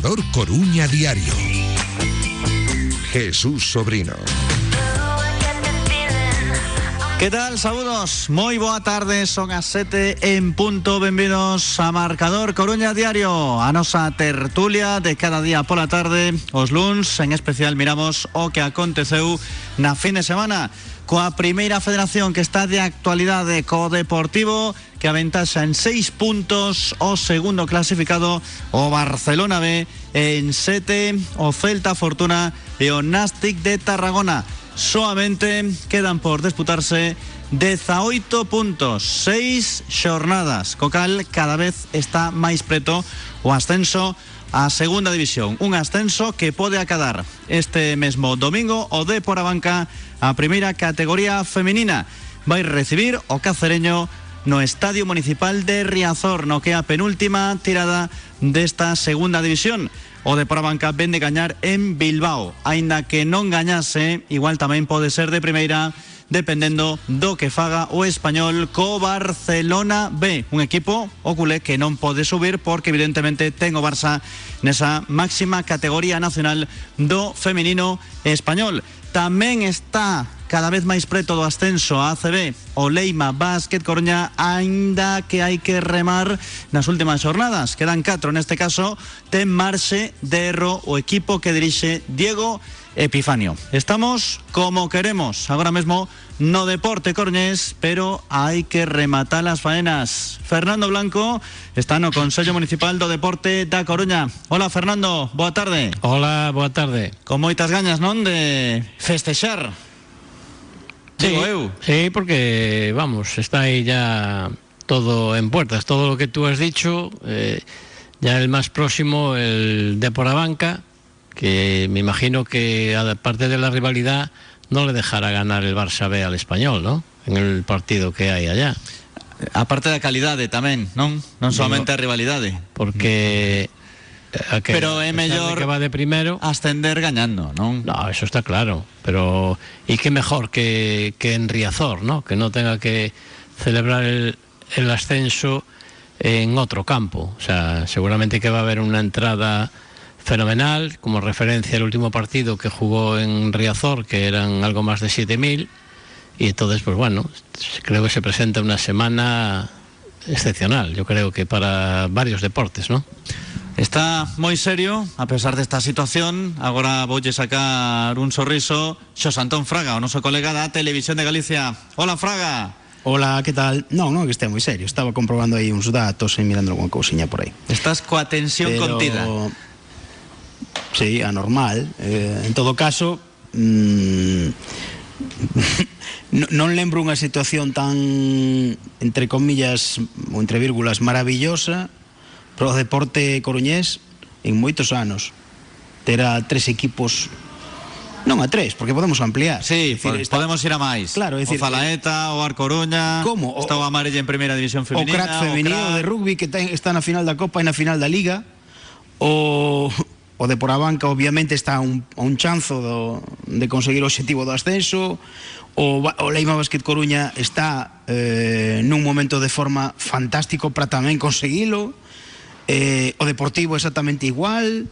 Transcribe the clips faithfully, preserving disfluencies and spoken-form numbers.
Marcador Coruña Diario. Jesús Sobrino. Que tal, saúdos? Moi boa tarde, son as sete en punto. Benvidos a Marcador Coruña Diario, a nosa tertulia de cada día pola tarde. Os luns, en especial, miramos o que aconteceu na fin de semana coa primeira federación, que está de actualidade, co Deportivo, que aventaxa en seis puntos o segundo clasificado, o Barcelona B en sete, o Celta Fortuna e o Nástic de Tarragona. Solamente quedan por disputarse dezaoito puntos, seis xornadas, co cal cada vez está máis preto o ascenso a segunda división. Un ascenso que pode acadar este mesmo domingo o de por a banca a primeira categoría feminina. Vai recibir o Cacereño no Estadio Municipal de Riazor, no que é a penúltima tirada desta segunda división. O de por a banca ven de gañar en Bilbao, aínda que non gañase, igual tamén pode ser de primeira, dependendo do que faga o Español co Barcelona B, un equipo, o culé, que non pode subir porque evidentemente ten o Barça nesa máxima categoría nacional do feminino español. Tamén está cada vez máis preto do ascenso a A C B o Leima Básquet Coruña, aínda que hai que remar nas últimas xornadas. Quedan catro neste caso, ten marxe de erro o equipo que dirixe Diego Epifanio. Estamos como queremos agora mesmo no deporte coruñés, pero hai que rematar as faenas. Fernando Blanco está no Consello Municipal do Deporte da Coruña. Hola, Fernando, boa tarde. Hola, boa tarde. Con moitas gañas, non, de festexar? Sí, Digo eu. sí, porque, vamos, está aí ya todo en puertas, todo lo que tú has dicho. eh, ya el más próximo, el de por a banca, que me imagino que aparte de la rivalidad no le dejará ganar el Barça B al Español, ¿no? En el partido que hay allá. Aparte da calidade tamén, non? Non solamente a rivalidade. Porque a que, pero é mellor que va de primero ascender gañando, non? No, eso está claro, pero y qué mejor que, que en Riazor, ¿no? Que no tenga que celebrar el, el ascenso en otro campo. O sea, seguramente que va a haber una entrada fenomenal, como referencia el último partido que jugó en Riazor, que eran algo más de siete mil, y entonces, pues bueno, creo que se presenta una semana excepcional, yo creo que para varios deportes, ¿no? Está moi serio, a pesar desta situación. Agora voulle sacar un sorriso Xos Antón Fraga, o noso colega da Televisión de Galicia. Hola, Fraga. Hola, que tal? Non, non, que este moi serio. Estaba comprobando aí uns datos e mirando alguna cousiña por aí. Estás coa tensión Pero... contida. Sí, anormal. Eh, en todo caso, mmm, non lembro unha situación tan, entre comillas, ou entre vírgulas, maravillosa para o deporte coruñés en moitos anos. Terá tres equipos, non a tres, porque podemos ampliar. Sí, decir, está... podemos ir a máis. Claro, decir, o Zalaeta, o Ar Coruña. Como? Está o Amarella en primeira división feminina. O crack femenino o crack... de rugby que ten, está na final da Copa e na final da Liga. O... O de por a banca, obviamente, está a un, a un chanzo do, de conseguir o objetivo do ascenso. O, o Leima Básquet Coruña está eh, nun momento de forma fantástico para tamén conseguilo. Eh, o Deportivo exactamente igual.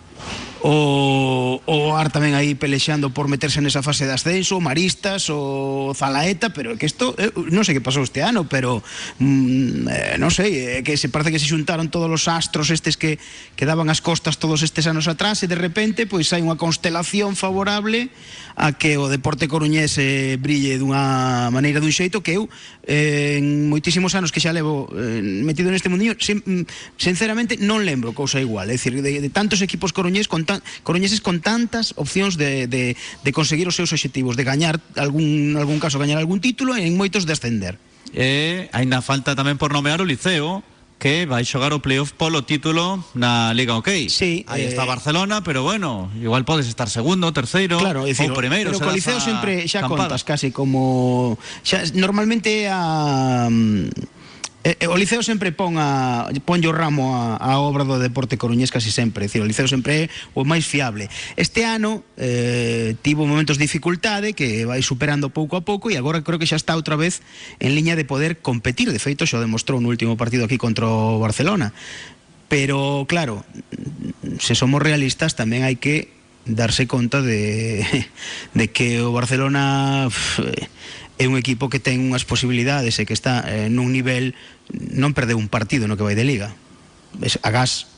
O, o Ar tamén aí pelexando por meterse nesa fase de ascenso, o Maristas, o Zalaeta, pero que isto, eh, non sei que pasou este ano, pero mm, eh, non sei, eh, que se parece que se xuntaron todos os astros estes que, que daban as costas todos estes anos atrás, e de repente pois hai unha constelación favorable a que o deporte coruñés eh, brille dunha maneira, dun xeito que eu eh, en moitísimos anos que xa levo eh, metido neste mundinho, sin, sinceramente non lembro cousa igual, é dicir, de, de tantos equipos coruñés con tan, coruñeses con tantas opcións de, de, de conseguir os seus obxectivos, de gañar algún, algún caso, gañar algún título, e en moitos de ascender. E aínda falta tamén por nomear o Liceo, que vai xogar o playoff polo título na Liga OK. Sí, aí eh... está Barcelona, pero bueno, igual podes estar segundo, terceiro, claro, decir, ou primeiro. Pero co Liceo sempre xa campada. contas casi como xa, normalmente a Eh, o Liceo sempre pon a pon o ramo a, a obra do deporte coruñés casi sempre, é dicir, o Liceo sempre é o máis fiable. Este ano eh, tivo momentos de dificultade que vai superando pouco a pouco, e agora creo que xa está outra vez en liña de poder competir. De feito, xa o demostrou no último partido aquí contra o Barcelona. Pero, claro, se somos realistas tamén hai que darse conta de, de que o Barcelona é un equipo que ten unhas posibilidades e que está eh, nun nivel, non perdeu un partido no que vai de Liga. Es, agás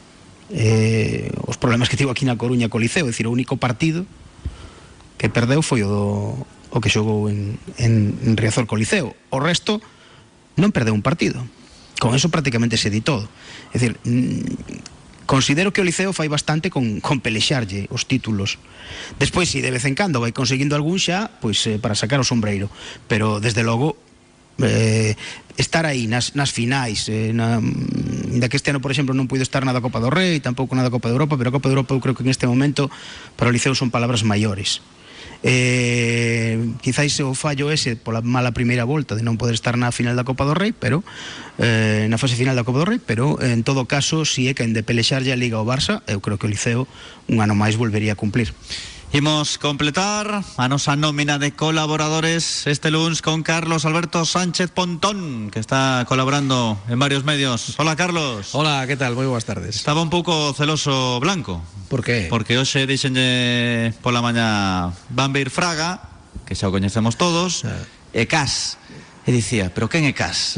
eh, os problemas que tivo aquí na Coruña co Liceo, é dicir, o único partido que perdeu foi o, do, o que xogou en, en, en Riazor co Liceo. O resto non perdeu un partido. Con eso prácticamente se di todo. É dicir, considero que o Liceo fai bastante con, con pelexarlle os títulos. Despois, si de vez en cando vai conseguindo algún xa, pois eh, para sacar o sombreiro. Pero, desde logo, eh, estar aí nas, nas finais, eh, na, da que este ano, por exemplo, non puido estar na da Copa do Rei, tampouco na da Copa de Europa, pero a Copa de Europa eu creo que en este momento para o Liceo son palabras maiores. Eh, quizáis o fallo ese pola mala primeira volta de non poder estar na final da Copa do Rei, pero eh, na fase final da Copa do Rei, pero en todo caso, si é quen de pelexarlle a Liga ao Barça, eu creo que o Liceo un ano máis volvería a cumplir. Imos completar a nosa nómina de colaboradores este lunes con Carlos Alberto Sánchez Pontón, que está colaborando en varios medios. Hola, Carlos. Hola, ¿qué tal? Muy buenas tardes. Estaba un pouco celoso Blanco. ¿Por qué? Porque hoxe dixenlle pola mañá Bambeir Fraga, que xa o coñecemos todos, ah. e Cas. E dicía, pero quen é Cas?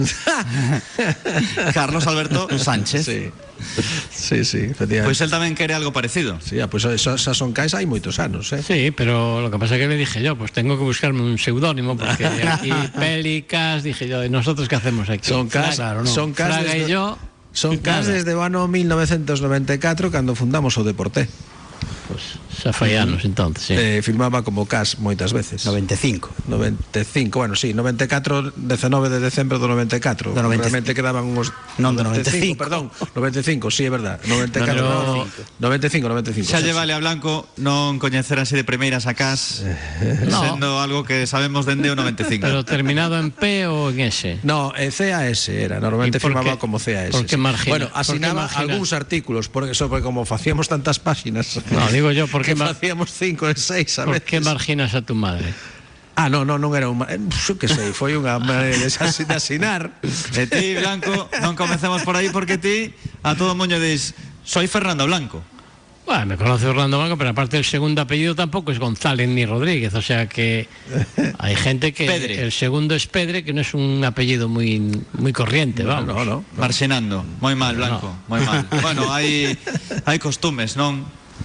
Carlos Alberto Sánchez. Sí. Sí, sí, efectivamente. Pois pues él tamén quere algo parecido. Sí, ah, pues eso, eso son Cas hai moitos anos, eh. Sí, pero lo que pasa es que le dije yo, pues tengo que buscarme un seudónimo, porque aquí Peli, Cas, dije yo, ¿y nosotros qué hacemos aquí? Son Cas, claro, ¿no? son Cas Fraga desde, y yo. Son Cas desde o ano mil novecientos noventa e catro, cando fundamos o Deporté. Pues xa fai anos entonces, sí. Eh, filmaba como Cas moitas veces. noventa e cinco. noventa e cinco, bueno, sí, noventa e catro, dezanove de decembro do noventa e catro. Do noventa... Realmente quedaban uns non do noventa e cinco, perdón, noventa e cinco, sí, é verdad. noventa e catro, no, noventa e cinco, noventa e cinco. Xa lle vale a Blanco non coñecer así de primeiras a Cas, no. Sendo algo que sabemos dende o noventa e cinco. Pero terminado en P o en S? No, en C A S era, normalmente firmaba qué, como C A S. ¿Por qué margina? Bueno, asinaba algúns artículos, porque eso, porque como facíamos tantas páxinas. No, digo yo, porque facíamos cinco e seis a ¿Por veces. qué marginas a tu madre? Ah, no, no, non era un... Xo que sei, foi unha maneira de asinar. E ti, Blanco, non comecemos por aí porque ti a todo mundo dis, soy Fernando Blanco. Bueno, me conoce Orlando Blanco, pero aparte el segundo apellido tampoco es González ni Rodríguez, o sea que hay gente que Pedre. El segundo es Pedre, que no es un apellido muy muy corriente, vamos. No, no, no. Marxenando, moi mal, Blanco, no. moi mal. Bueno, hai hai costumes, non?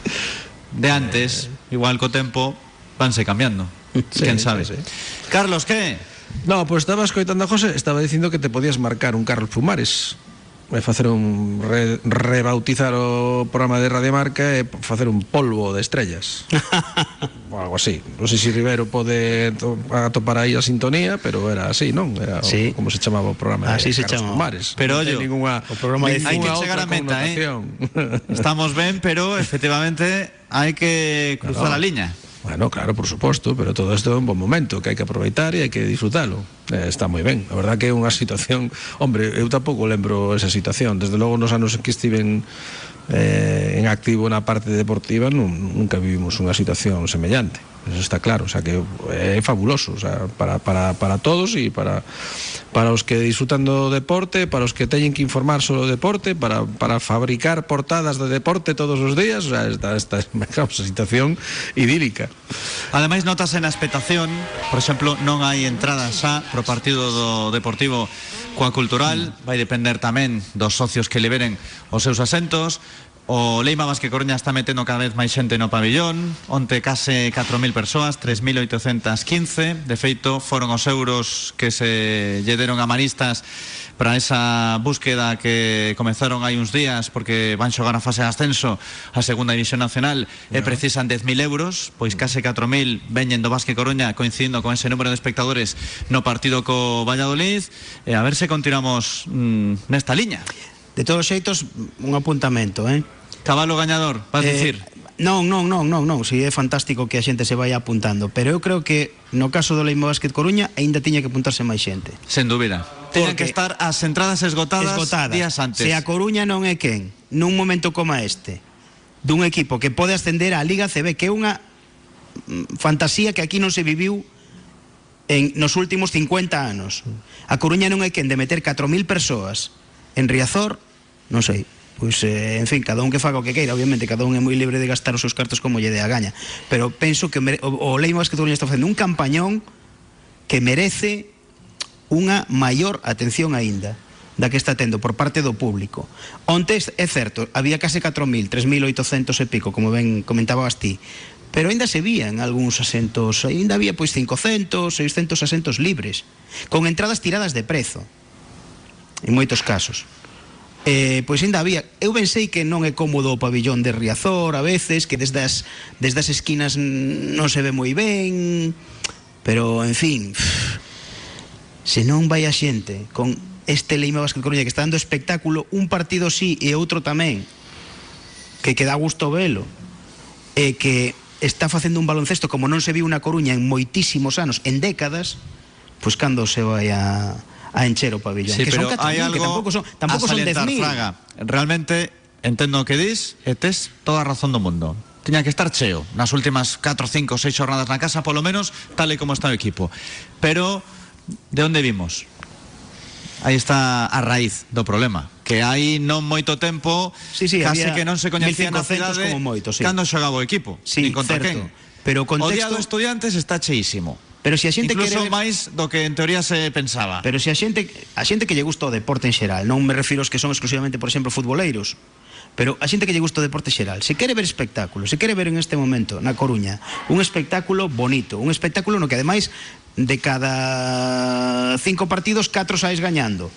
De antes, igual co tempo vanse cambiando. Sí, quen sabe. Sí, sí. Carlos, que? No, pues estaba escoitando a José, estaba dicindo que te podías marcar un Carlos Pumares. Vai facer un re, rebautizar o programa de Radio Marca e facer un polvo de estrellas. O algo así. Non sei se Rivero pode to, atopar aí a sintonía, pero era así, non? Era sí. o, como se chamaba o programa así de se Carlos chamaba. Pumares. Pero non yo, ninguna, o programa de hai que chegar a meta, eh? Estamos ben, pero efectivamente hai que cruzar no. a liña. Bueno, claro, por suposto, pero todo isto é un bon momento que hai que aproveitar e hai que disfrutalo. Eh, está moi ben. A verdad que é unha situación, hombre, eu tampouco lembro esa situación. Desde logo nos anos que estiven eh, en activo na parte deportiva non, nunca vivimos unha situación semellante. Eso está claro, o sea que é fabuloso, o sea, para, para, para todos e para, para os que disfrutan do deporte, para os que teñen que informar sobre o deporte, para, para fabricar portadas de deporte todos os días, o sea, esta, esta é unha situación idílica. Ademais, notase na expectación, por exemplo, non hai entrada xa pro partido do Deportivo coa Cultural, vai depender tamén dos socios que liberen os seus asentos. O Leima Basque Coruña está metendo cada vez máis xente no pabillón. Onte case catro mil persoas, tres mil oitocentas quince. De feito, foron os euros que se lle deron a Maristas para esa búsqueda que comenzaron hai uns días, porque van xogar a fase de ascenso a segunda división nacional e precisan dez mil euros. Pois case catro mil veñen do Basque Coruña, coincidindo con ese número de espectadores no partido co Valladolid. E a ver se continuamos mmm, nesta liña. De todos os xeitos, un apuntamento, eh? Cabalo gañador, vas eh, dicir? Non, non, non, non, non, si é fantástico que a xente se vai apuntando, pero eu creo que no caso do Leima Basket Coruña aínda tiña que apuntarse máis xente. Sen dúbida. Teñen que estar as entradas esgotadas, esgotadas días antes. Se a Coruña non é quen, nun momento como este, dun equipo que pode ascender á Liga C B, que é unha fantasía que aquí non se viviu en nos últimos cincuenta anos. A Coruña non é quen de meter catro mil persoas en Riazor, non sei. pois, eh, en fin, cada un que faga o que queira, obviamente, cada un é moi libre de gastar os seus cartos como lle dé a gaña, pero penso que o, o Leima Basket Coruña está facendo un campañón que merece unha maior atención aínda da que está tendo por parte do público. Onte é certo, había case catro mil, tres mil oitocentos e pico, como ben comentabas ti, pero ainda se vían algúns asentos, ainda había pois cincocentos, seiscentos asentos libres, con entradas tiradas de prezo, en moitos casos. Eh, pois ainda había, eu pensei que non é cómodo o pabillón de Riazor a veces, que desde as, desde as esquinas non se ve moi ben, pero en fin, se non vai a xente con este Leima Basket Coruña que está dando espectáculo, un partido sí e outro tamén, que que dá gusto velo, e que está facendo un baloncesto como non se viu na Coruña en moitísimos anos, en décadas, pois cando se vai a a encher o pabillón, sí, que son pero catro mil, hai algo que tampouco son, tampouco a son salientar, dez mil. Fraga. Realmente entendo o que dis e tes toda a razón do mundo. Tiña que estar cheo nas últimas catro, cinco, seis xornadas na casa, polo menos tal e como está o equipo. Pero de onde vimos? Aí está a raíz do problema, que hai non moito tempo, sí, sí, case que non se coñecía na cidade como moito, sí. cando xogaba o equipo, sí, nin contra certo. quen. Pero o contexto... O día do Estudiantes está cheísimo. Pero se a xente incluso quere ver... máis do que en teoría se pensaba. Pero se a xente a xente que lle gusta o deporte en xeral, non me refiro aos que son exclusivamente, por exemplo, futboleiros, pero a xente que lle gusta o deporte xeral, se quere ver espectáculo, se quere ver en este momento na Coruña un espectáculo bonito, un espectáculo no que ademais de cada cinco partidos catro saes gañando,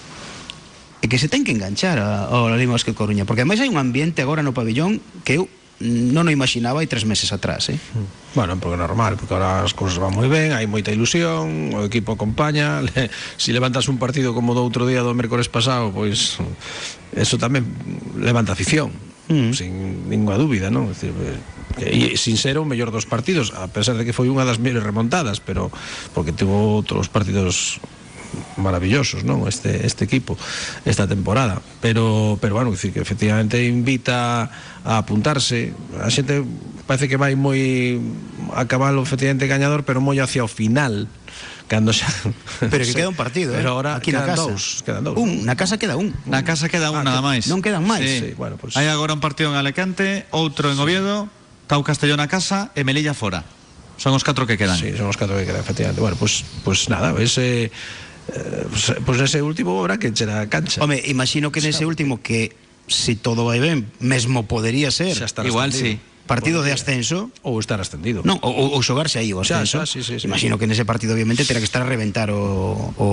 e que se ten que enganchar ao Leima Basket Coruña, porque ademais hai un ambiente agora no pabillón que eu non o imaginaba hai tres meses atrás, eh? Bueno, porque é normal, porque ahora as cousas van moi ben, hai moita ilusión, o equipo acompaña, le, si levantas un partido como do outro día do mércores pasado, pois eso tamén levanta afición, mm. sin ninguna dúbida, non? É dicir, que, e sin ser o mellor dos partidos, a pesar de que foi unha das mellores remontadas, pero porque tuvo outros partidos maravillosos, non? Este este equipo esta temporada, pero pero bueno, decir que efectivamente invita a apuntarse. A xente parece que vai moi a cabalo efectivamente gañador, pero moi hacia o final, cando xa pero que queda un partido, pero eh? ahora aquí na casa dous, quedan dous. Un, na casa queda un. Na casa queda un, ah, nada máis. Non quedan máis. Sí. Sí, bueno, pues... Hai agora un partido en Alicante, outro en Oviedo, Tau Castellón na casa e Melilla fora. Son os catro que quedan. Sí, son os catro que quedan, efectivamente. Bueno, pues pues nada, ese Eh, pues, pues nese último habrá que encher a cancha. Home, imagino que nese último que si todo vai ben, mesmo podería ser igual sí. Partido de ascenso ou estar ascendido. Non, ou, ou xogarse aí o ascenso. Xa, xa, sí, sí, sí. Imagino que nese partido obviamente terá que estar a reventar o, o,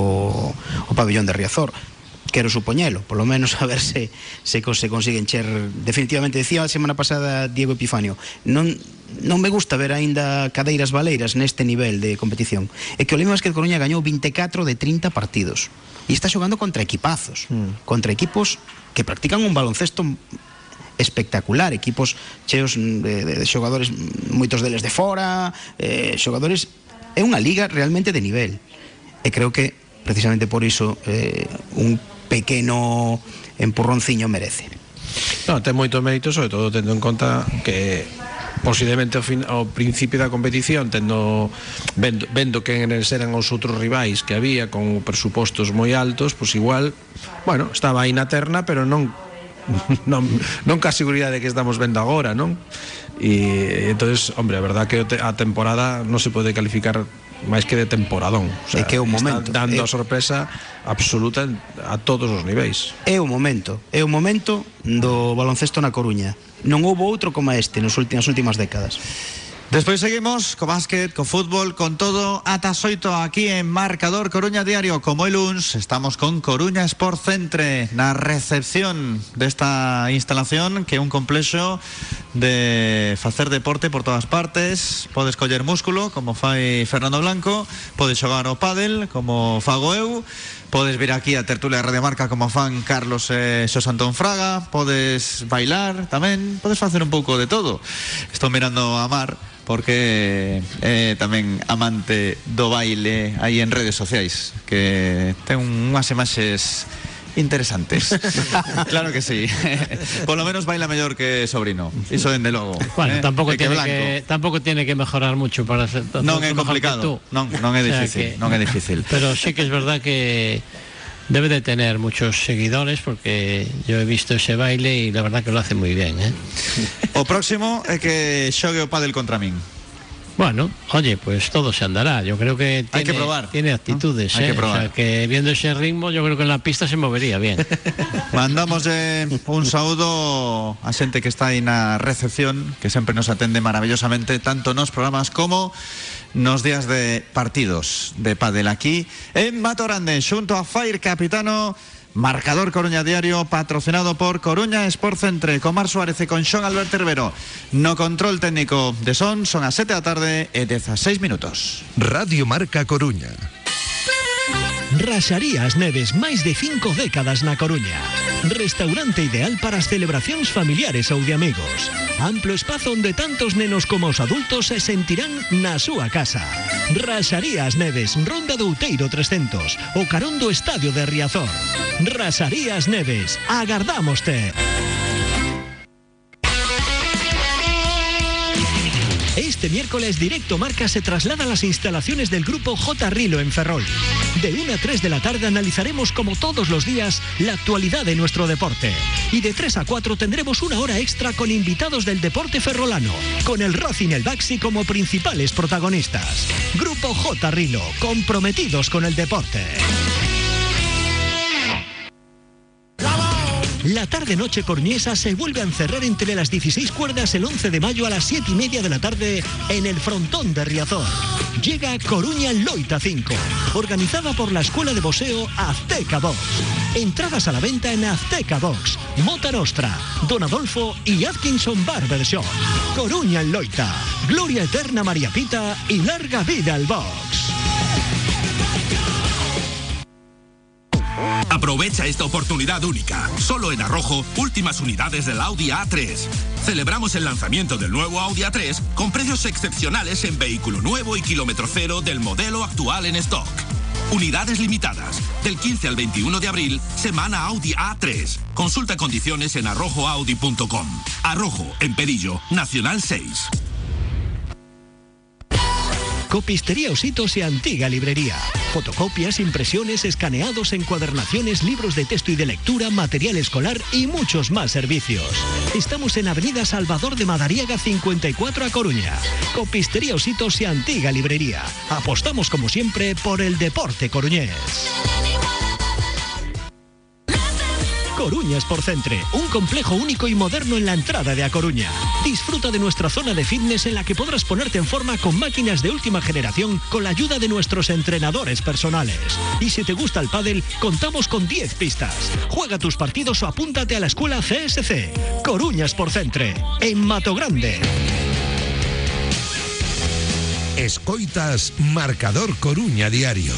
o pabillón de Riazor. Quero supoñelo, polo menos a ver se se, se consigue encher definitivamente. Decía a semana pasada Diego Epifanio, non non me gusta ver aínda cadeiras baleiras neste nivel de competición. É que o Leima Basket Coruña gañou veinticuatro de trinta partidos e está xogando contra equipazos, mm. contra equipos que practican un baloncesto espectacular, equipos cheos de, de, de xogadores, moitos deles de fora, eh, xogadores, é unha liga realmente de nivel, e creo que precisamente por iso eh, un pequeno empurronciño merece. No, ten moito mérito, sobre todo tendo en conta que posiblemente ao, fin, ao principio da competición, tendo vendo, vendo que eran os outros rivais que había con presupostos moi altos, pois igual, bueno, estaba aí na terna, pero non non, non ca seguridade que estamos vendo agora, non? E entonces, hombre, a verdad que a temporada non se pode calificar máis que de temporadón, o sea, é que é o momento, está dando é... a sorpresa absoluta a todos os niveis. É o momento, é o momento do baloncesto na Coruña. Non houbo outro como este nas últimas últimas décadas. Despois seguimos co básquet, co fútbol, con todo ata as oito aquí en Marcador Coruña Diario. Como el luns, estamos con Coruña Sport Centre na recepción desta instalación, que é un complexo de facer deporte por todas partes. Podes coller músculo, como fai Fernando Blanco, podes xogar ao pádel, como fago eu, podes vir aquí a tertulia de Radio Marca como fan Carlos e Xos Antón Fraga, podes bailar tamén, podes facer un pouco de todo. Estou mirando a Mar porque é tamén amante do baile aí en redes sociais, que ten unhas imaxes interesantes. Claro que sí. Por lo menos baila mellor que sobrino. Iso dende logo. Bueno, eh? tampouco que tiene Blanco. que tampouco tiene que mejorar mucho para ser non é complicado. Non, non é difícil, o sea que, non é difícil. Pero sí que es verdad que debe de tener muchos seguidores, porque yo he visto ese baile y la verdad que lo hace muy bien, ¿eh? O próximo é que xogue o pádel contra min. Bueno, oye, pues todo se andará. Yo creo que tiene, hay que probar, tiene actitudes, ¿no? Hay ¿eh? que probar. O sea, que viendo ese ritmo, yo creo que en la pista se movería bien. Mandamos eh, un saúdo a xente que está aí na recepción, que sempre nos atende maravillosamente, tanto nos programas como nos días de partidos de pádel aquí en Mato Grande, xunto a Fire Capitano. Marcador Coruña Diario, patrocinado por Coruña Sport Centre, con Mar Suárez e con Xon Alberto Herbero. No control técnico de son, son as sete da tarde e dezasseis minutos. Radio Marca Coruña. Raxarías Neves, máis de cinco décadas na Coruña. Restaurante ideal para as celebracións familiares ou de amigos. Amplo espazo onde tantos nenos como os adultos se sentirán na súa casa. Raxarías Neves, Ronda do Outeiro trescentos, o carón do Estadio de Riazor. Raxarías Neves, agardámoste. Este miércoles Directo Marca se traslada a las instalaciones del Grupo J. Rilo en Ferrol. De una a tres de la tarde analizaremos, como todos los días, la actualidad de nuestro deporte. Y de tres a cuatro tendremos una hora extra con invitados del deporte ferrolano, con el Racing y el Baxi como principales protagonistas. Grupo J. Rilo, comprometidos con el deporte. La tarde-noche coruñesa se vuelve a encerrar entre las dieciséis cuerdas el once de mayo a las siete y media de la tarde en el frontón de Riazor. Llega Coruña Loita cinco, organizada por la Escuela de Boxeo Azteca Box. Entradas a la venta en Azteca Box, Mota Nostra, Don Adolfo y Atkinson Barber Shop. Coruña Loita, gloria eterna María Pita y larga vida al box. Aprovecha esta oportunidad única. Solo en Arrojo, últimas unidades del Audi A tres. Celebramos el lanzamiento del nuevo Audi A tres con precios excepcionales en vehículo nuevo y kilómetro cero del modelo actual en stock. Unidades limitadas. Del quince al veintiuno de abril, semana Audi A tres. Consulta condiciones en arrojo audi punto com. Arrojo, en Perillo, Nacional seis. Copistería Ositos y Antigua Librería. Fotocopias, impresiones, escaneados, encuadernaciones, libros de texto y de lectura, material escolar y muchos más servicios. Estamos en Avenida Salvador de Madariaga cincuenta y cuatro a Coruña. Copistería Ositos y Antigua Librería. Apostamos como siempre por el deporte coruñés. Coruña Sport Centre, un complejo único y moderno en la entrada de A Coruña. Disfruta de nuestra zona de fitness en la que podrás ponerte en forma con máquinas de última generación con la ayuda de nuestros entrenadores personales. Y si te gusta el pádel, contamos con diez pistas. Juega tus partidos o apúntate a la escuela C S C. Coruña Sport Centre, en Mato Grande. Escoitas Marcador Coruña Diario.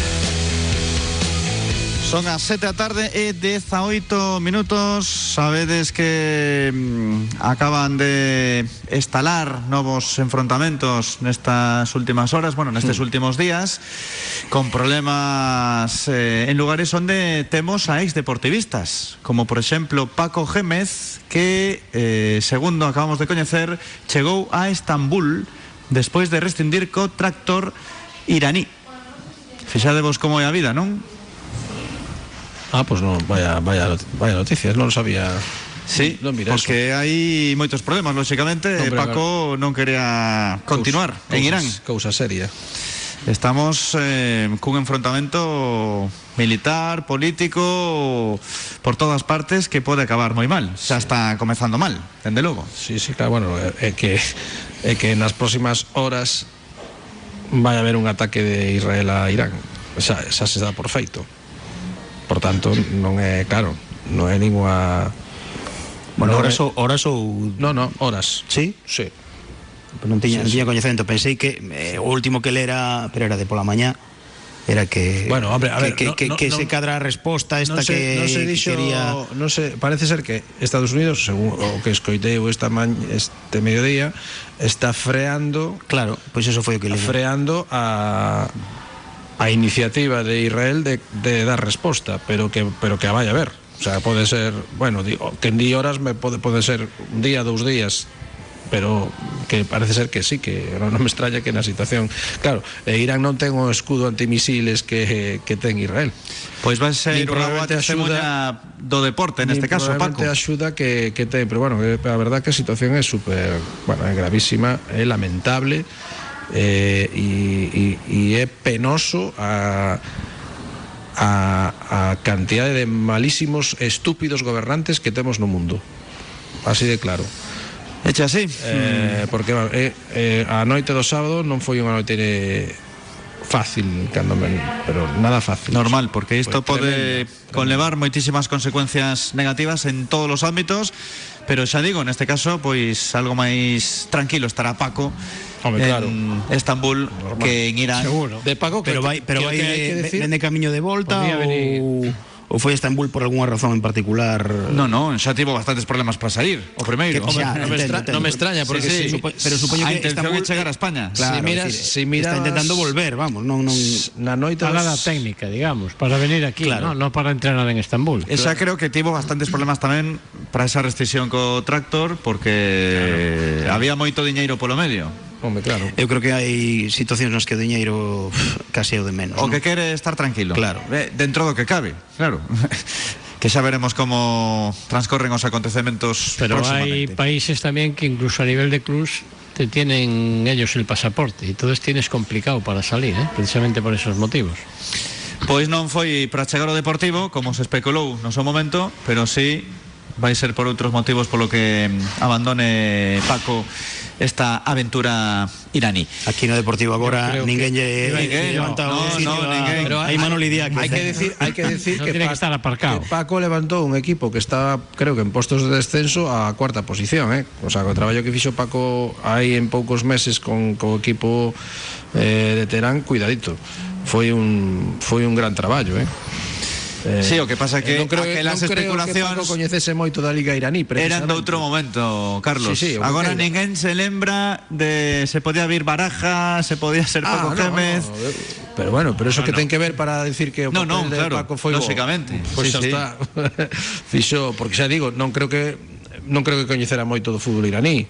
Son as sete da tarde e dezaoito minutos. Sabedes que mm, acaban de estalar novos enfrontamentos nestas últimas horas, bueno, nestes mm. últimos días, con problemas eh, en lugares onde temos a exdeportivistas, como por exemplo Paco Gémez, que, eh, segundo acabamos de coñecer, chegou a Estambul despois de rescindir co tractor iraní. Fixadevos como é a vida, non? Ah, pues no, vaya, vaya, vaya noticias, non lo sabía. Sí, non mira porque eso. Hai moitos problemas, lóxicamente. No, Paco non quería continuar Cous, en Irán. Cousa seria. Estamos eh, cun enfrontamento militar, político, por todas partes, que pode acabar moi mal. Xa sí. Está comezando mal, dende logo. Sí, sí, claro, bueno, é que, é que nas próximas horas vai haber un ataque de Israel a Irán. Xa, xa se dá por feito. Por tanto, non é, claro, non é ninguna... Bueno, horas, é... ou, horas ou... No, no, horas. Sí? Sí. Non tiña, sí, non tiña sí. coñecemento. Pensei que eh, o último que lera, pero era de pola mañá, era que bueno, hombre, a ver, que, no, que, no, que no, se cadra a resposta esta no se, que, no se que dixo, quería... no se, parece ser que Estados Unidos, según o que escoiteu esta ma, este mediodía, está freando... Claro, pois pues eso foi o que le... Freando a... a iniciativa de Israel de, de dar resposta, pero que pero que a vai a ver. O sea, pode ser, bueno, digo, que en di horas me pode, pode ser un día, dous días, pero que parece ser que sí, que non, non me extraña que na situación, claro, eh, Irán non ten o escudo antimisiles que, que ten Israel. Pois vai ser Ni unha boa probablemente testemunha do deporte neste caso, Paco. Probablemente axuda que, que ten, pero bueno, a verdad que a situación é super, bueno, é gravísima, é lamentable, eh, e, e, e é penoso a a, a cantidade de malísimos estúpidos gobernantes que temos no mundo, así de claro. Echa así eh, porque eh, eh, a noite do sábado non foi unha noite fácil, cando men, pero nada fácil. Normal, porque isto pues pode tremendo, conlevar tremendo. moitísimas consecuencias negativas en todos os ámbitos, pero xa digo, neste caso, pois algo máis tranquilo estará Paco. Hombre, claro. En Estambul, normal, que en Irán. Seguro. De Paco, pero vai, pero vai de, de camiño de volta ou... ou foi a Estambul por algunha razón en particular? No, no, xa tivo bastantes problemas para sair, o primeiro. Que, xa, non, me extra, non me extraña, porque sí, sí, sí, supo, pero supoño que a intención é chegar a España. Claro, si miras, decir, si miras, está intentando volver, vamos, non non na noite parada técnica, digamos, para venir aquí, claro. no, no para entrenar en Estambul. Esa claro. creo que tivo bastantes problemas tamén para esa restricción co tractor, porque claro, claro. había moito diñeiro polo medio. Hombre, claro. Eu creo que hai situacións nas que o diñeiro case é o de menos. O ¿no? que quere estar tranquilo. Claro. Eh, dentro do que cabe, claro. Que xa veremos como transcorren os acontecementos. Pero hai países tamén que incluso a nivel de clubs te tienen ellos el pasaporte y entonces tienes complicado para salir, ¿eh? Precisamente por esos motivos. Pois non foi para chegar ao Deportivo, como se especulou no seu momento, pero sí vai ser por outros motivos polo que abandone Paco esta aventura iraní. Aquí no Deportivo agora ninguén lle levanta no, un sitio, no, ninguén. Pero hai Manoli Díaz. Hai que decir, hai que decir no que, tiene Paco, que estar aparcado. Que Paco levantou un equipo que estaba, creo que en postos de descenso a cuarta posición, eh. O sea, o traballo que fixo Paco aí en poucos meses con co equipo eh, de Terán, cuidadito. Foi un foi un gran traballo, eh. Eh, sí, o que pasa que non creo, aquelas non creo especulacións que Paco coñecese moito da Liga iraní, eran de outro momento, Carlos. Sí, sí, agora ninguén se lembra de se podía vir Baraja, se podía ser ah, Paco no, Gémez. No, pero bueno, pero eso no, que no. ten que ver para decir que o no, no, de claro, Paco foi lógicamente. Pois pues sí, xa sí. está. Fixo, porque xa digo, non creo que non creo que coñecera moito do fútbol iraní.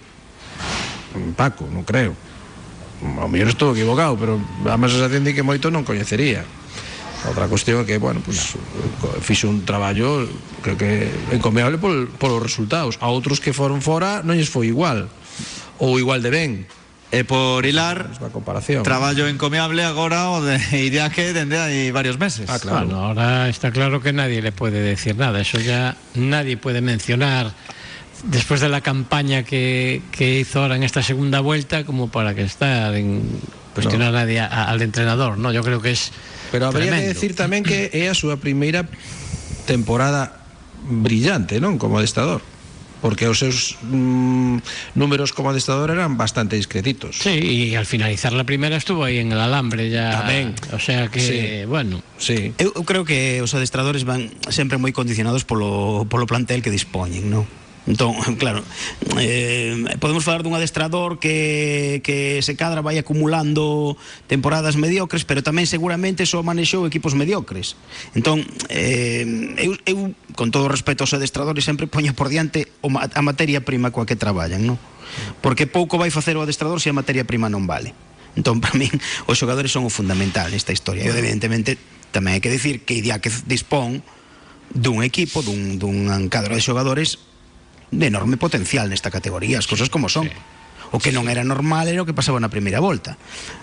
Paco, non creo. Ao mellor estou equivocado, pero a máis sensación de que moito non coñecería. Outra cuestión é que, bueno, pues, fixo un traballo creo que encomiable pol, polos resultados. A outros que foron fora non lles foi igual, ou igual de ben. E por hilar, comparación. Traballo encomiable agora o de Idiaque dende hai varios meses. Ah, claro. Bueno, ahora está claro que nadie le puede decir nada. Eso ya nadie puede mencionar después de la campaña que, que hizo ahora en esta segunda vuelta como para que está en cuestionar no. nadie a, al entrenador, ¿no? Yo creo que es pero habría tremendo. que decir tamén que é a súa primeira temporada brillante, non? Como adestrador, porque os seus mm, números como adestrador eran bastante discretitos. Sí, y al finalizar la primera estuvo aí en el alambre ya. Tamén. O sea que, sí. bueno. Sí. Eu, eu creo que os adestradores van sempre moi condicionados polo, polo plantel que dispoñen, non? Entón, claro, eh, podemos falar dun adestrador que, que se cadra vai acumulando temporadas mediocres, pero tamén seguramente só manexou equipos mediocres. Entón, eh, eu, eu, con todo o respeto aos adestradores, sempre poño por diante a materia prima coa que traballan, non? Porque pouco vai facer o adestrador se a materia prima non vale. Entón, para min, os xogadores son o fundamental nesta historia. E, evidentemente, tamén hai que dicir que Idiáquez dispón dun equipo, dun, dun cadro de xogadores de enorme potencial nesta categoría, as cousas como son. Sí. O que non era normal era o que pasaba na primeira volta.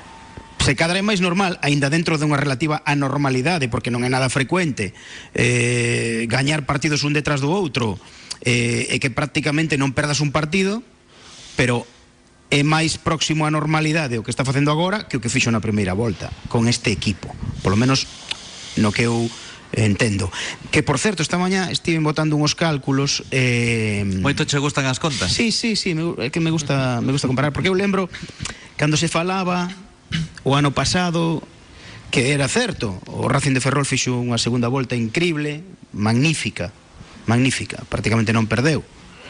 Se cadra é máis normal, aínda dentro dunha relativa anormalidade, porque non é nada frecuente eh, gañar partidos un detrás do outro eh, e que prácticamente non perdas un partido, pero é máis próximo á normalidade o que está facendo agora que o que fixo na primeira volta con este equipo, polo menos no que eu entendo. Que, por certo, esta mañá estiven botando uns cálculos eh... Moito che gustan as contas? Sí, sí, sí, é que me gusta me gusta comparar, porque eu lembro cando se falaba o ano pasado que era certo, o Racing de Ferrol fixo unha segunda volta increíble, magnífica, magnífica, prácticamente non perdeu.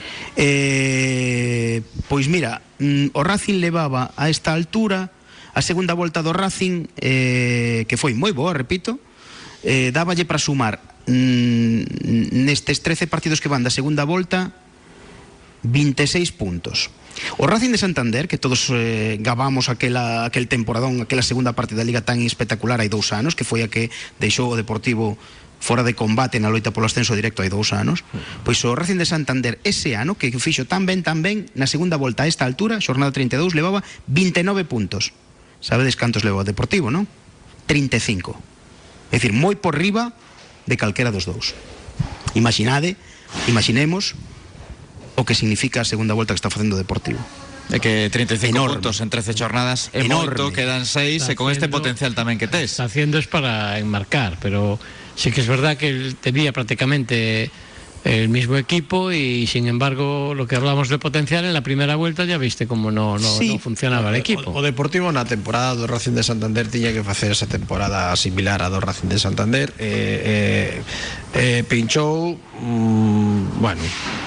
Eh, pois mira, o Racing levaba a esta altura a segunda volta do Racing eh, que foi moi boa, repito, eh, dáballe para sumar mm, nestes trece partidos que van da segunda volta veintiséis puntos. O Racing de Santander, que todos eh, gabamos aquela, aquel temporadón, aquela segunda parte da Liga tan espectacular hai dous anos, que foi a que deixou o Deportivo fora de combate na loita polo ascenso directo hai dous anos, pois o Racing de Santander ese ano, que fixo tan ben, tan ben, na segunda volta a esta altura, xornada trinta e dous, levaba veintinueve puntos. Sabedes cantos levou o Deportivo, non? trinta e cinco. É dicir, moi por riba de calquera dos dous. Imaginade, imaginemos o que significa a segunda volta que está facendo o Deportivo. É que trinta e cinco Enorme. puntos en trece jornadas é Enorme. moito, quedan seis e con este potencial tamén que tes. Está haciendo es para enmarcar, pero sí que es verdad que él tenía prácticamente el mismo equipo y sin embargo lo que hablamos de potencial en la primera vuelta ya viste cómo no, no, sí. no funcionaba el equipo. O, o Deportivo na temporada do Racing de Santander tiña que facer esa temporada similar a do Racing de Santander e eh, eh, eh, pinchou mm, bueno,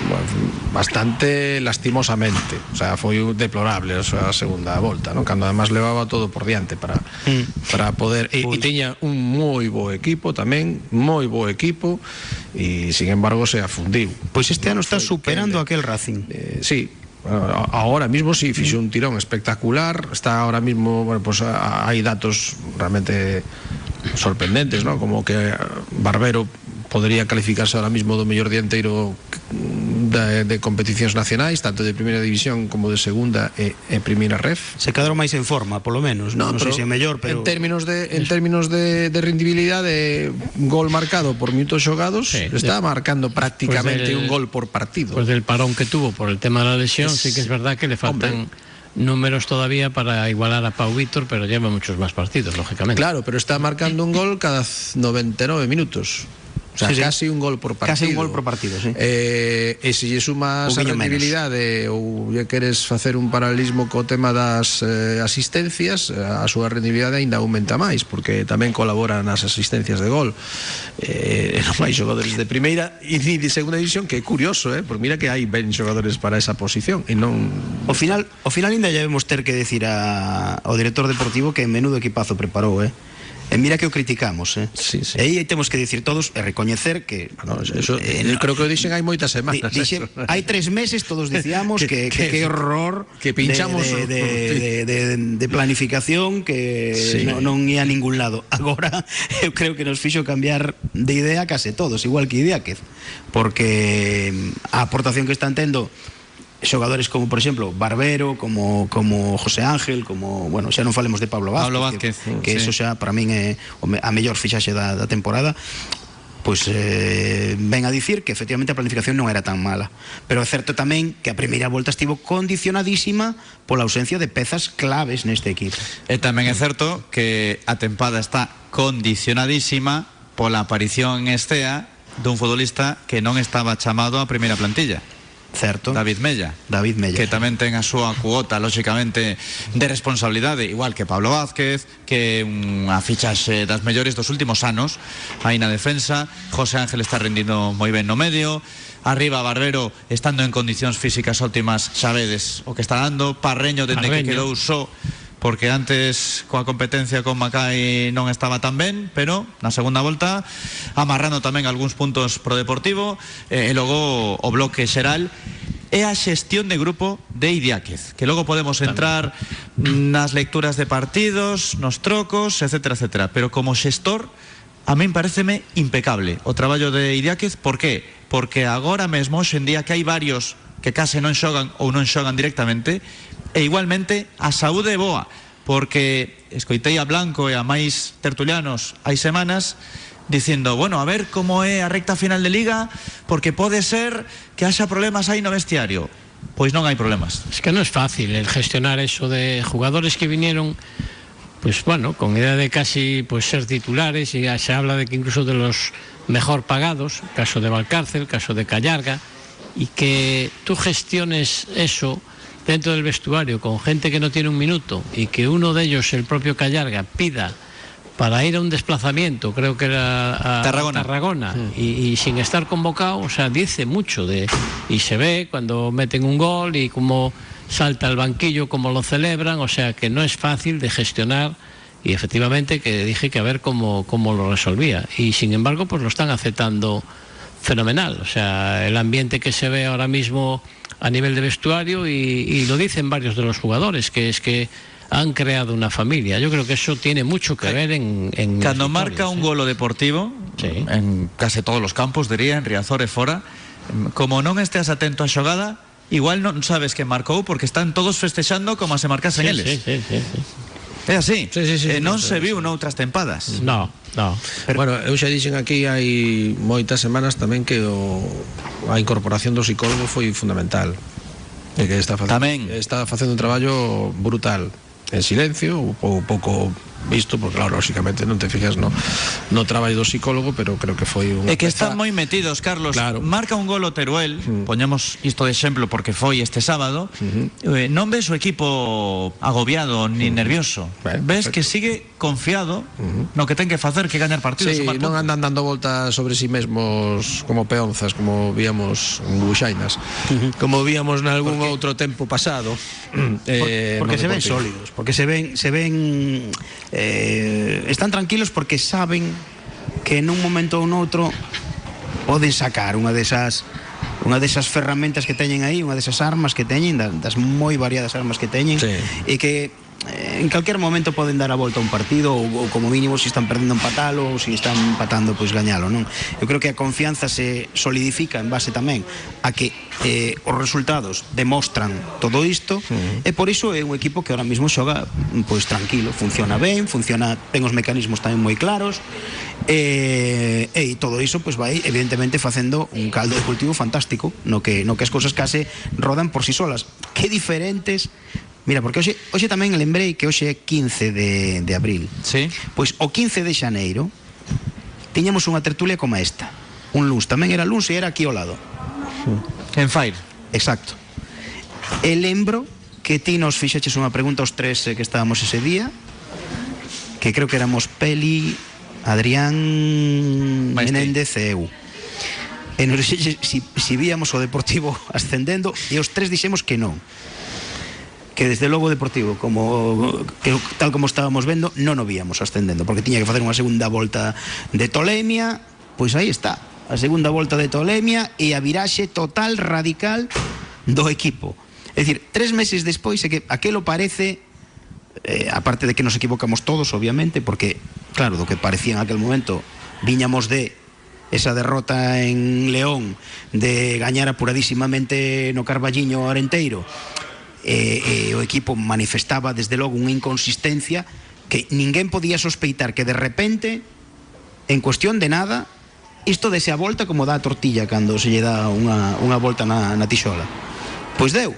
bastante lastimosamente, o sea, foi deplorable a súa segunda volta, ¿no? Cando además levaba todo por diante para, mm. para poder e, e tiña un moi bo equipo tamén, moi bo equipo e sin embargo se afundiu. Pois este ano está superando aquel Racing. Eh, sí, ahora mismo sí, fixe un tirón espectacular. Está ahora mismo, bueno, pues hai datos realmente sorprendentes, ¿no? Como que Barbero podría calificarse ahora mismo do mellor dianteiro de, de competicións nacionais, tanto de primeira división como de segunda e, e primeira ref. Se cadrou máis en forma, polo menos. Non, non sei se é mellor, pero en términos de en términos de, de rendibilidade, gol marcado por minutos xogados, sí, está de, marcando prácticamente pues del, un gol por partido. Pues del parón que tuvo por el tema de la lesión, es, sí que es verdad que le faltan hombre, números todavía para igualar a Pau Víctor, pero lleva muchos más partidos, lógicamente. Claro, pero está marcando un gol cada noventa e nove minutos. O sea, sí, casi sí. un gol por partido. Casi un gol por partido, sí. Eh, e se lle sumas a rendibilidade ou lle queres facer un paralelismo co tema das eh, asistencias, a súa rendibilidade ainda aumenta máis, porque tamén colabora nas asistencias de gol. Eh, non hai xogadores de primeira e ni de segunda división, que é curioso, eh, porque mira que hai ben xogadores para esa posición e non... O final, o final ainda debemos ter que decir a, ao director deportivo que menudo equipazo preparou, eh. E mira que o criticamos, eh? Sí, sí. E aí temos que dicir todos e recoñecer que no, eso, eh, no, creo que o dixen hai moitas semanas. Di, dixe, hai tres meses todos dicíamos que que, que, que horror que pinchamos de, de, de, de, de planificación que sí. non, non ia a ningún lado. Agora eu creo que nos fixo cambiar de idea case todos, igual que Idiáquez, porque a aportación que están tendo xogadores como, por exemplo, Barbero, como, como José Ángel, como, bueno, xa non falemos de Pablo Vázquez, Pablo Vázquez que, que sí. eso xa para min é a mellor fixaxe da, da temporada. Pois eh, ven a dicir que efectivamente a planificación non era tan mala, pero é certo tamén que a primeira volta estivo condicionadísima pola ausencia de pezas claves neste equipo. E tamén é certo que a tempada está condicionadísima pola aparición en Estea dun futbolista que non estaba chamado á primeira plantilla. Certo. David Mella. David Mella. Que tamén ten a súa cuota, lóxicamente, de responsabilidade, igual que Pablo Vázquez, que unha fichaxe das mellores dos últimos anos aí na defensa. José Ángel está rendindo moi ben no medio. Arriba Barbero, estando en condicións físicas óptimas, sabedes o que está dando. Parreño, dende Parreño. que quedou só, porque antes coa competencia con Macai non estaba tan ben, pero na segunda volta amarrando tamén algúns puntos pro Deportivo, e, e logo o bloque xeral é a xestión de grupo de Idiáquez, que logo podemos entrar nas lecturas de partidos, nos trocos, etcétera, etcétera, pero como xestor a min pareceme impecable o traballo de Idiáquez. Por qué? Porque agora mesmo hoxe en día que hai varios que case non xogan ou non xogan directamente, e igualmente a saúde é boa, porque escoitei a Blanco e a máis tertulianos hai semanas dicindo, bueno, a ver como é a recta final de Liga, porque pode ser que haxa problemas aí no vestiario. Pois non hai problemas. Es que non é fácil el gestionar eso de jugadores que vinieron, pues bueno, con idea de casi pues ser titulares, y ya se habla de que incluso de los mejor pagados, caso de Valcárcel, caso de Callarga, y que tú gestiones eso dentro del vestuario con gente que no tiene un minuto, y que uno de ellos, el propio Callarga, pida para ir a un desplazamiento, creo que era a Tarragona, Tarragona sí. y, y sin estar convocado, o sea, dice mucho de, y se ve cuando meten un gol y cómo salta al banquillo, cómo lo celebran, o sea que no es fácil de gestionar, y efectivamente que dije que a ver cómo, cómo lo resolvía, y sin embargo pues lo están aceptando fenomenal. O sea, el ambiente que se ve ahora mismo a nivel de vestuario, y, y lo dicen varios de los jugadores, que es que han creado una familia. Yo creo que eso tiene mucho que ver en... en Cuando marca un ¿eh? golo deportivo, sí, en casi todos los campos, diría, en Riazor e fora, como non estés atento á xogada, igual non sabes que marcou, porque están todos festexando como se marcasen sí, eles. Sí, sí, sí, sí. É así, Sí, sí, sí, eh, non sí, se sí. viu noutras tempadas. No, no. Pero, bueno, eu xa dixen aquí hai moitas semanas tamén que o, a incorporación do psicólogo foi fundamental. E que está facendo, Tamén. está facendo un traballo brutal, en silencio, ou pouco visto, porque claro, lógicamente non te fijas no, no traballo do psicólogo, pero creo que foi un... É que están moi metidos, Carlos. Claro. Marca un gol o Teruel, Mm. poñemos isto de exemplo porque foi este sábado, Uh-huh. eh, non ves o equipo agobiado ni nervioso. Ben, ves perfecto. que sigue confiado no que ten que facer, que gañar partidos. Sí, sumar non puntos. andan dando voltas sobre sí mesmos como peonzas, como víamos en Buxainas, como víamos nalgún Porque- outro tempo pasado. porque eh, no se ven Deportivo. sólidos, porque se ven se ven eh, están tranquilos porque saben que en un momento ou noutro poden sacar unha desas unha desas ferramentas que teñen aí, unha desas armas que teñen, das, das moi variadas armas que teñen, Sí. e que eh, en calquer momento poden dar a volta a un partido, ou, ou como mínimo se están perdendo empatalo, ou se están empatando pois gañalo, non? Eu creo que a confianza se solidifica en base tamén a que eh, os resultados demostran todo isto, uh-huh. e por iso é un equipo que ahora mismo xoga pois tranquilo, funciona ben, funciona, ten os mecanismos tamén moi claros, e, e todo iso pois vai evidentemente facendo un caldo de cultivo fantástico, no que, no que as cousas case rodan por si solas. Que diferentes. Mira, porque hoxe, hoxe tamén lembrei que hoxe é quince de, de abril. Sí. Pois o quince de xaneiro tiñamos unha tertulia como esta. Un luns, tamén era luns e era aquí ao lado. En Fire. Exacto. E lembro que ti nos fixeches unha pregunta aos tres eh, que estábamos ese día, que creo que éramos Peli, Adrián Maestri. Menéndez e eu. E nos dixeches si, si víamos o Deportivo ascendendo, e os tres dixemos que non. Que desde logo o Deportivo, como que, tal como estábamos vendo, non o víamos ascendendo, porque tiña que facer unha segunda volta de tolemia. Pois aí está, a segunda volta de tolemia e a viraxe total, radical do equipo. É dicir, tres meses despois é que aquelo parece, eh, aparte de que nos equivocamos todos, obviamente, porque, claro, do que parecía en aquel momento, viñamos de esa derrota en León, de gañar apuradísimamente no Carballiño Arenteiro, e, e o equipo manifestaba desde logo unha inconsistencia que ninguén podía sospeitar que de repente, en cuestión de nada, isto dese a volta como dá a tortilla cando se lle dá unha, unha volta na, na tixola. Pois deu.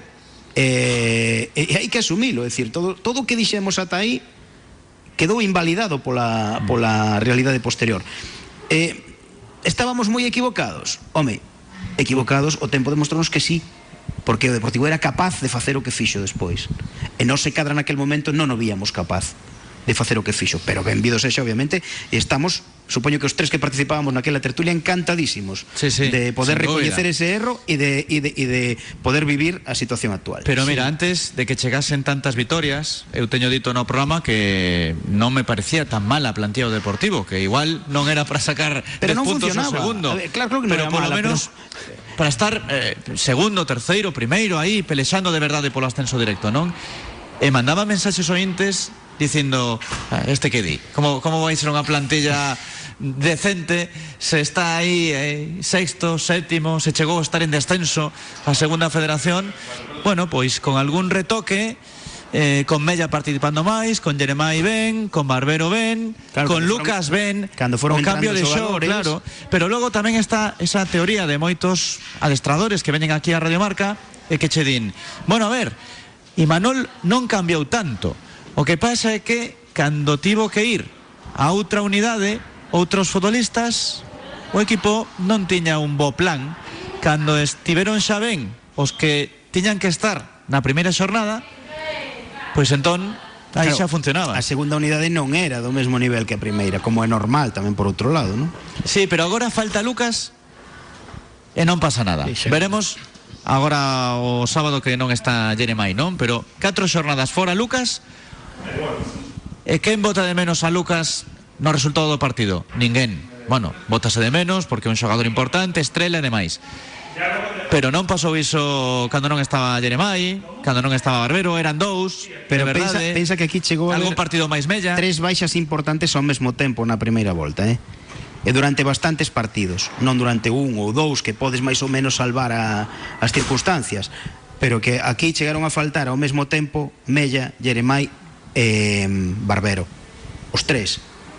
E, e hai que asumilo, é dicir, todo, todo o que dixemos ata aí quedou invalidado pola, pola realidade posterior. E, estábamos moi equivocados? Home, equivocados, o tempo demostronos que sí, porque o Deportivo era capaz de facer o que fixo despois, e non se cadra naquel momento non o víamos capaz de facer o que fixo, pero benvido sexa, obviamente, e estamos, supoño que os tres que participábamos naquela tertulia encantadísimos Sí, sí, de poder sin recoñecer dúbida. ese erro e de, e de, e de poder vivir a situación actual. Pero mira, antes de que chegasen tantas vitorias, eu teño dito no programa que non me parecía tan mala a plantilla do Deportivo, que igual non era para sacar Pero dez non puntos no funcionaba. segundo. A ver, claro, claro que non pero era polo mala, menos para estar eh, segundo, terceiro, primeiro aí pelexando de verdade polo ascenso directo, non? E mandaba mensaxes ointes dicindo, ah, este que di, como, como vai ser unha plantilla decente se está aí eh, sexto, sétimo, se chegou a estar en descenso a segunda federación? Bueno, pois con algún retoque, eh, con Mella participando máis, con Jeremai ben, con Barbero ben, Claro, con cando Lucas foron- ben, cando foron o cambio de entrando show, xogadores. claro. Pero logo tamén está esa teoría de moitos adestradores que veñen aquí a Radio Marca e que che din, bueno, a ver, Imanol non cambiou tanto. O que pasa é que cando tivo que ir a outra unidade, outros futbolistas, o equipo non tiña un bo plan. Cando estiveron xa ben os que tiñan que estar na primeira xornada, pois entón aí Claro, xa funcionaba. A segunda unidade non era do mesmo nivel que a primeira, como é normal tamén por outro lado, non? Sí, pero agora falta Lucas e non pasa nada. Sí, sí. Veremos agora o sábado que non está Jeremai, non? Pero catro xornadas fora Lucas. E quen vota de menos a Lucas no resultado do partido? Ninguén. bueno, bótase de menos porque é un xogador importante, estrela e demais. Pero non pasou iso cando non estaba Jeremai, cando non estaba Barbero, eran dous, pero de pensa, verdade, pensa que aquí chegou a algún partido máis mella. Tres baixas importantes ao mesmo tempo na primeira volta, eh? E durante bastantes partidos, non durante un ou dous que podes máis ou menos salvar a, as circunstancias, pero que aquí chegaron a faltar ao mesmo tempo Mella, Jeremai e Barbero, os tres.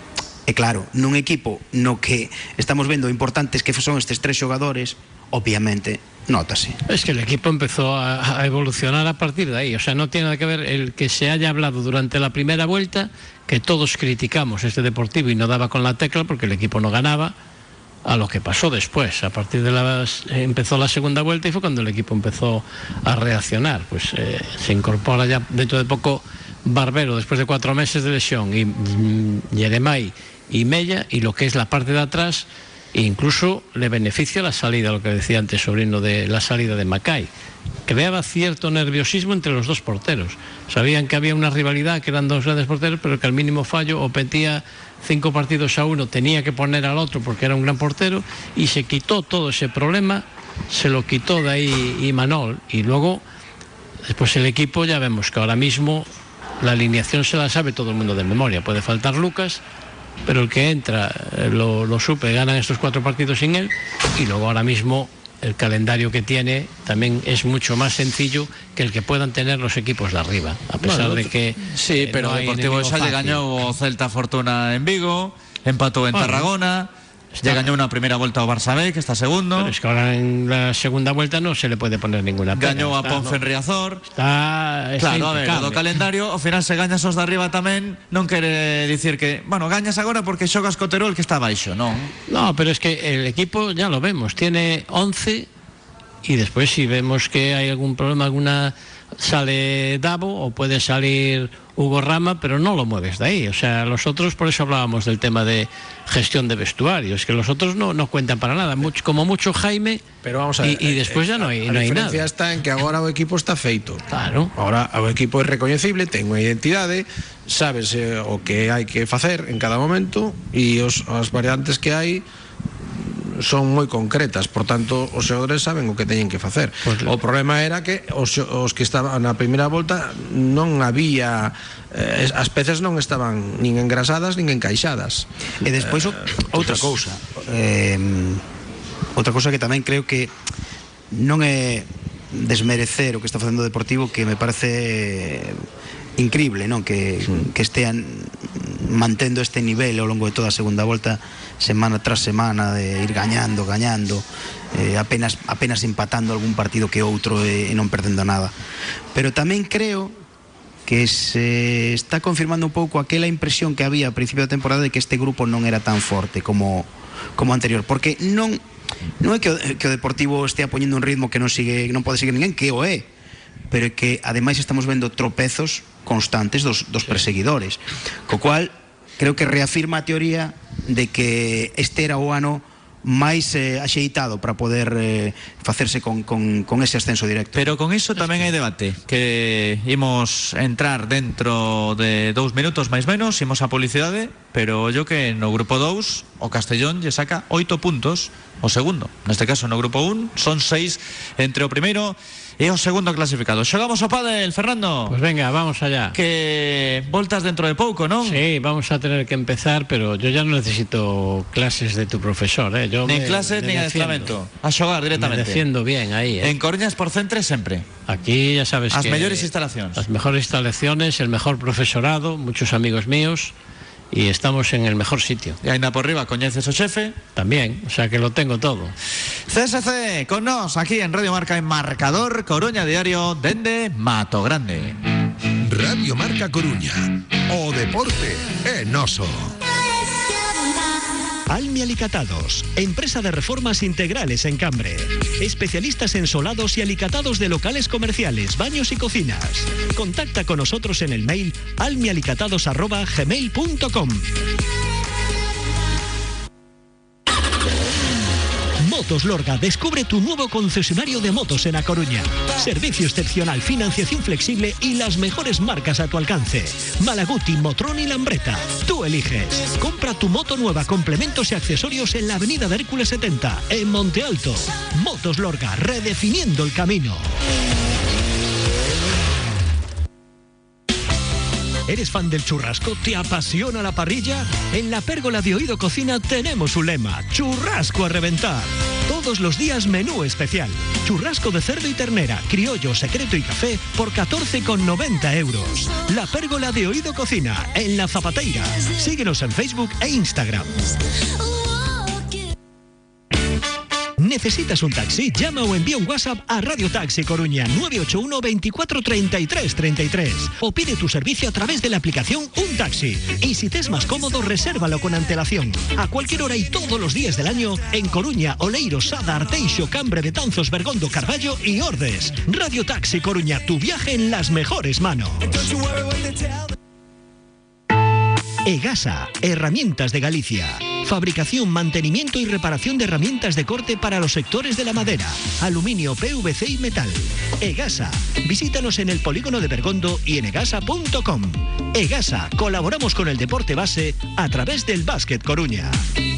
E claro, nun equipo no que estamos vendo importantes que son estes tres xogadores, obviamente nótase. Es que el equipo empezó a, a evolucionar a partir de ahí, o sea, no tiene nada que ver el que se haya hablado durante la primera vuelta, que todos criticamos este Deportivo y no daba con la tecla porque el equipo no ganaba, a lo que pasó después. A partir de la empezó la segunda vuelta y fue cuando el equipo empezó a reaccionar. Pues eh, se incorpora ya dentro de poco Barbero después de cuatro meses de lesión y mm, Jeremai y Mella, y lo que es la parte de atrás, e incluso le beneficia la salida, lo que decía antes Sobrino, de la salida de Macay. Creaba cierto nerviosismo entre los dos porteros. Sabían que había una rivalidad, que eran dos grandes porteros, pero que al mínimo fallo o metía cinco partidos a uno, tenía que poner al otro porque era un gran portero, y se quitó todo ese problema, se lo quitó de ahí Imanol, y luego después el equipo ya vemos que ahora mismo la alineación se la sabe todo el mundo de memoria. Puede faltar Lucas, pero el que entra lo, lo supe, ganan estos cuatro partidos sin él, y luego ahora mismo el calendario que tiene también es mucho más sencillo que el que puedan tener los equipos de arriba, a pesar bueno, de que sí, eh, pero no hay Deportivo enemigo Salle fácil. gañou o Celta Fortuna en Vigo, empató en Bueno, Tarragona, está- ya gañó una primera vuelta ao Barça B, que está segundo, Pero es que ahora en la segunda vuelta no se le puede poner ninguna pega. gañou a Está, Ponce en ¿no? Riazor. Está, está Claro, a ver, impecable. do calendario, ao final se gañas os de arriba tamén, non quere dicir que, bueno, gañas agora porque xogas co Terol que está baixo, non? No, pero es que el equipo, ya lo vemos, tiene once, y después si vemos que hay algún problema, alguna sale Davo o puede salir Hugo Rama, pero no lo mueves de ahí. O sea, los otros, por eso hablábamos del tema de gestión de vestuarios, que los otros no, no cuentan para nada, mucho, como mucho Jaime, Pero vamos a ver, y, y después ya no hay, a no hay diferencia nada. está en que agora o equipo está feito. Claro. Ahora o equipo é recoñecible, ten unha identidade, sabes eh, o que hai que facer en cada momento, e os, as variantes que hai son moi concretas, por tanto os xogadores saben o que teñen que facer. Pues, o problema era que os, os que estaban na primeira volta non había eh, as pezas non estaban nin engrasadas nin encaixadas. E despois o- outra cousa, eh, outra cousa que tamén creo que non é desmerecer o que está facendo o Deportivo, que me parece increíble, non? Que, que estean mantendo este nivel ao longo de toda a segunda volta, semana tras semana, de ir gañando, gañando, eh, apenas apenas empatando algún partido que outro e, e non perdendo nada. Pero tamén creo que se está confirmando un pouco aquela impresión que había a principio da temporada de que este grupo non era tan forte como como anterior, porque non non é que o, que o Deportivo estea poñendo un ritmo que non sigue, non pode seguir ninguén, que o é, pero é que ademais estamos vendo tropezos constantes dos, dos perseguidores, co cual creo que reafirma a teoría de que este era o ano máis eh, axeitado para poder eh, facerse con, con, con ese ascenso directo. Pero con iso tamén hai debate, que imos entrar dentro de dous minutos máis menos, imos a publicidade, pero yo que no grupo dous o Castellón lle saca oito puntos o segundo, neste caso no grupo un son seis entre o primeiro e o segundo clasificado. Xogamos o pádel, Fernando. Pues venga, vamos allá. Que voltas dentro de pouco, non? Sí, vamos a tener que empezar, pero yo ya no necesito clases de tu profesor, ¿eh? Yo Nin me- clases, me nin defiendo. adestramento. A xogar Me directamente. defiendo bien ahí, ¿eh? En Coruñas por Centre sempre. Aquí ya sabes As que mellores instalacións. las mejores instalaciones, el mejor profesorado, muchos amigos míos, y estamos en el mejor sitio. E aínda por riba coñeces o xefe. También, o sea que lo tengo todo. C S C con nos aquí en Radio Marca en Marcador Coruña Diario dende Mato Grande. Radio Marca Coruña. O deporte é noso. Almi Alicatados, empresa de reformas integrales en Cambre. Especialistas en solados y alicatados de locales comerciales, baños y cocinas. Contacta con nosotros en el mail almialicatados arroba gmail punto com. Motos Lorga, descubre tu nuevo concesionario de motos en A Coruña. Servicio excepcional, financiación flexible y las mejores marcas a tu alcance. Malaguti, Motrón y Lambretta. Tú eliges. Compra tu moto nueva, complementos y accesorios en la avenida de Hércules setenta, en Monte Alto. Motos Lorga, redefiniendo el camino. ¿Eres fan del churrasco? ¿Te apasiona la parrilla? En la Pérgola de Oído Cocina tenemos un lema: churrasco a reventar. Todos los días menú especial. Churrasco de cerdo y ternera, criollo, secreto y café por catorce con noventa euros. La Pérgola de Oído Cocina, en La Zapateira. Síguenos en Facebook e Instagram. ¿Necesitas un taxi? Llama o envía un WhatsApp a Radio Taxi Coruña nueve ocho uno, veinticuatro, treinta y tres, treinta y tres o pide tu servicio a través de la aplicación Un Taxi. Y si te es más cómodo, resérvalo con antelación. A cualquier hora y todos los días del año en Coruña, Oleiro, Sada, Arteixo, Cambre, Betanzos, Bergondo, Carballo y Ordes. Radio Taxi Coruña, tu viaje en las mejores manos. Egasa, Herramientas de Galicia. Fabricación, mantenimiento y reparación de herramientas de corte para los sectores de la madera, aluminio, P V C y metal. Egasa. Visítanos en el polígono de Bergondo y en egasa punto com. Egasa. Colaboramos con el deporte base a través del Básquet Coruña.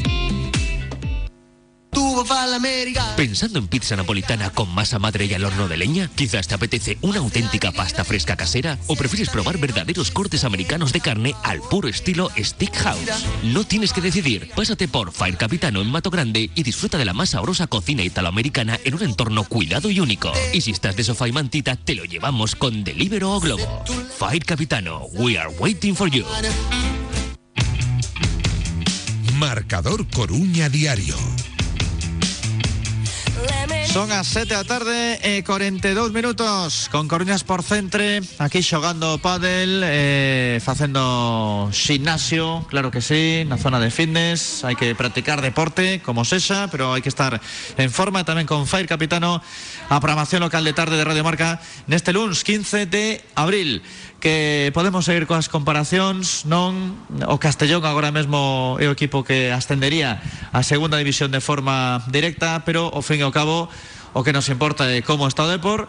¿Pensando en pizza napolitana con masa madre y al horno de leña? ¿Quizás te apetece una auténtica pasta fresca casera? ¿O prefieres probar verdaderos cortes americanos de carne al puro estilo Steakhouse? No tienes que decidir. Pásate por Fire Capitano en Mato Grande y disfruta de la más sabrosa cocina italoamericana en un entorno cuidado y único. Y si estás de sofá y mantita, te lo llevamos con Deliveroo o Globo. Fire Capitano, we are waiting for you. Marcador Coruña Diario. Son as sete da tarde e cuarenta y dos minutos con Coruña Sport Centre aquí xogando pádel, eh, facendo gimnasio, claro que sí, na zona de fitness. Hai que practicar deporte como sexa, pero hai que estar en forma. Tamén con Fire Capitano, a programación local de tarde de Radio Marca neste luns quince de abril, que podemos seguir coas comparacións. Non, o Castellón agora mesmo é o equipo que ascendería a segunda división de forma directa, pero ao fin e ao cabo o que nos importa é como está o Depor.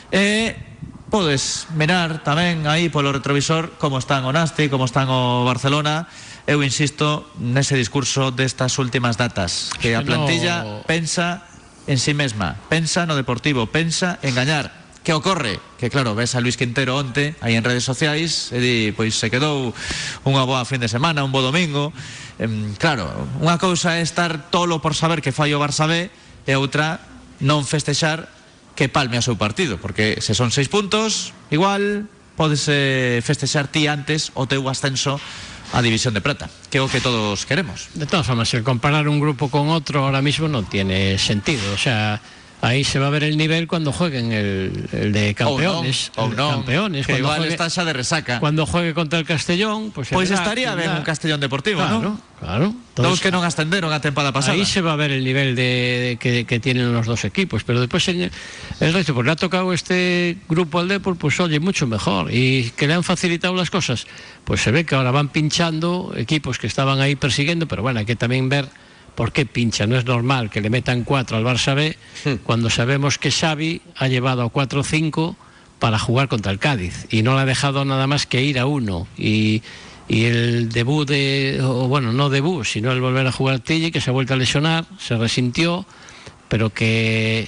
E podes mirar tamén aí polo retrovisor como están o Nasti, como están o Barcelona. Eu insisto nese discurso destas últimas datas, que a plantilla no pensa en sí mesma, pensa no deportivo, pensa en gañar. Que ocorre? Que claro, ves a Luis Quintero onte aí en redes sociais e di, pois se quedou unha boa fin de semana, un bo domingo. eh, Claro, unha cousa é estar tolo por saber que fai o Barça B, e outra non festexar que palme a seu partido, porque se son seis puntos, igual podes eh, festexar ti antes o teu ascenso a División de Plata, que é o que todos queremos. De todas formas, el comparar un grupo con otro ahora mismo no tiene sentido. O sea, ahí se va a ver el nivel cuando jueguen el, el de campeones. O no, o no, campeones, que igual juegue, está xa de resaca. Cuando juegue contra el Castellón, pues, Pois pues verá, estaría ben un Castellón Deportivo, claro, ¿no? Claro. Todos que non ascenderon a tempada pasada. Ahí se va a ver el nivel de, de que, que tienen los dos equipos, pero después el, el resto, pues le ha tocado este grupo al Depor, pues oye, mucho mejor. Y que le han facilitado las cosas, pues se ve que ahora van pinchando equipos que estaban ahí persiguiendo, pero bueno, hay que también ver por qué pincha. No es normal que le metan cuatro al Barça B sí, cuando sabemos que Xavi ha llevado a cuatro o cinco para jugar contra el Cádiz y no le ha dejado nada más que ir a uno. Y Y el debut de, o bueno, no debut, sino el volver a jugar Tilly, que se ha vuelto a lesionar, se resintió, pero que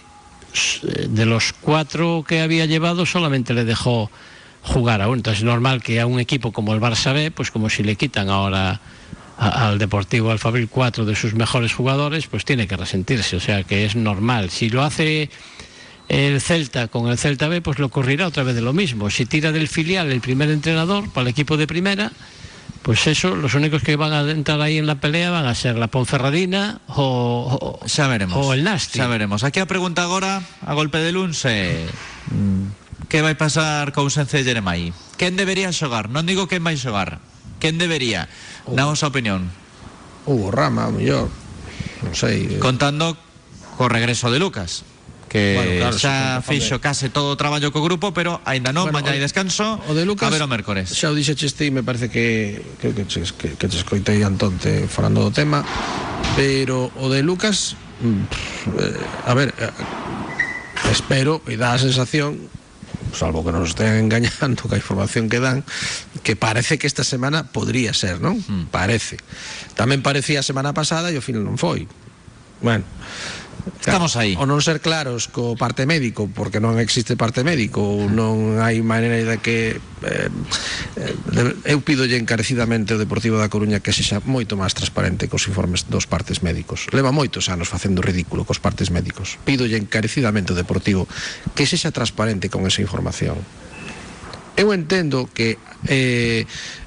de los cuatro que había llevado solamente le dejó jugar a uno. Entonces es normal que a un equipo como el Barça B, pues como si le quitan ahora a, al Deportivo Alfabril cuatro de sus mejores jugadores, pues tiene que resentirse. O sea que es normal. Si lo hace el Celta con el Celta B, pues le ocurrirá otra vez de lo mismo. Si tira del filial el primer entrenador para el equipo de primera, pues eso, los únicos que van a entrar ahí en la pelea van a ser la Ponferradina o, o, xa veremos, o el Nasti. Xa veremos. Aquí a pregunta agora, a golpe de luns, eh, que vai pasar co ausencia de Jeremai? Quen debería xogar? Non digo quen vai xogar. Quen debería? Uh, na vosa opinión. Hugo Rama, o mellor. Non sei. Contando co regreso de Lucas, que bueno, claro, xa fixo case todo o traballo co grupo, pero aínda non, bueno, mañá hai descanso. O de Lucas, a ver o mércores. Xa o dixeches ti, me parece que creo que che, que, que te escoitei Antonte falando do tema, pero o de Lucas eh, a ver, eh, espero e dá a sensación, salvo que nos estén engañando que a información que dan, que parece que esta semana podría ser, non? Mm. Parece. Tamén parecía a semana pasada e ao final non foi. Bueno, estamos aí. O non ser claros co parte médico, porque non existe parte médico, ou non hai maneira de que eh, eh, eu pidolle encarecidamente ao Deportivo da Coruña que sexa moito máis transparente cos informes dos partes médicos. Leva moitos anos facendo ridículo cos partes médicos. Pidolle encarecidamente ao Deportivo que sexa transparente con esa información. Eu entendo que eh,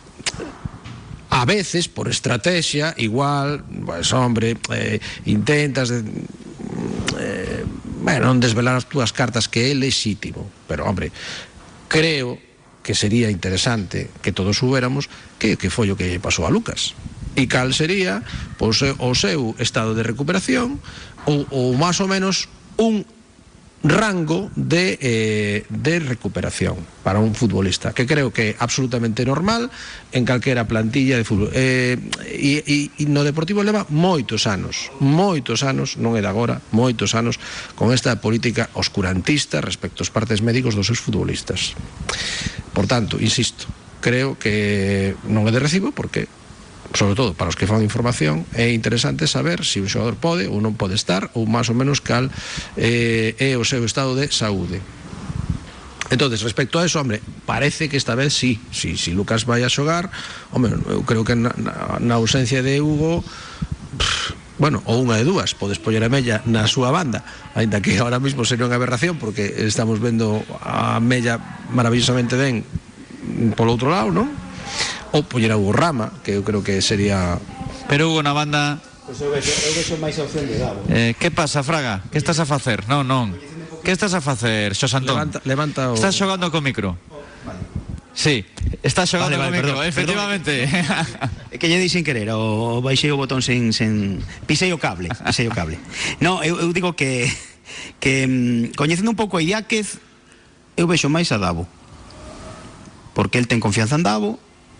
a veces, por estrategia, igual, pues, hombre, eh, intentas de, eh, bueno, non desvelar as túas cartas, que é lexítimo, pero, hombre, creo que sería interesante que todos suéramos que, que foi o que pasou a Lucas e cal sería pois, o seu estado de recuperación ou, ou máis ou menos un rango de, eh, de recuperación para un futbolista, que creo que é absolutamente normal en calquera plantilla de fútbol. Eh, e, e, e no Deportivo leva moitos anos, moitos anos, non é de agora, moitos anos, con esta política oscurantista respecto aos partes médicos dos seus futbolistas. Por tanto, insisto, creo que non é de recibo, porque sobre todo para os que fan información é interesante saber se o xogador pode ou non pode estar, ou máis ou menos cal eh, é o seu estado de saúde. Entonces, respecto a eso, hombre, parece que esta vez sí, si, si Lucas vai a xogar, hombre, eu creo que na, na, na ausencia de Hugo, pff, bueno, ou unha de dúas, podes poñer a Mella na súa banda, ainda que ahora mismo sería unha aberración, porque estamos vendo a Mella maravillosamente ben polo outro lado, non? Ou poñer a Hugo Rama, que eu creo que sería... Pero Hugo na banda... Pois eu vexo, eu vexo máis a opción de Davo. Eh, que pasa, Fraga? Que estás a facer? Non, non. Que estás a facer, Xos Antón? Levanta, levanta o... Estás xogando co micro? Vale. Sí, estás xogando vale, vale, co micro, perdón, efectivamente. É que lle di sin querer, o baixei o botón sin... sin... Pisei o cable, pisei o cable. No, eu, eu digo que... que coñecendo un pouco a Idiáquez, eu vexo máis a Davo. Porque el ten confianza en Davo.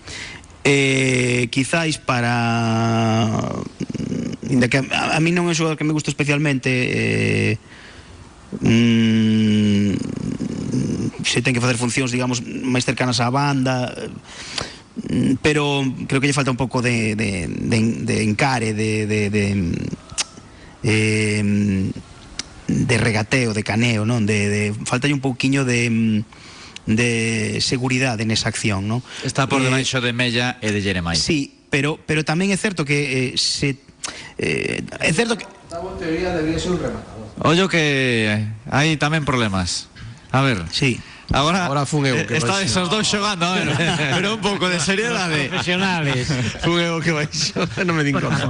Eh, quizáis para inda que a, a mí non é o xogador que me gusta especialmente, eh, mm, se ten que facer funcións, digamos, máis cercanas á banda, eh, pero creo que lle falta un pouco de, de, de, de encare, de, de, de eh, de regateo, de caneo, non? De, de falta un pouquiño de de seguridade nesa acción, non? Está por debaixo eh, de Mella e de Jeremai. Sí, pero pero tamén é certo que eh, se eh, é certo que esta teoría debería ser un rematador. Ollo que hai tamén problemas. A ver. Sí. Agora, Agora fun eu que está esos dous xogando, a ver, pero un pouco de seriedade. Profesionales. Fun eu que baixo, non me din conta.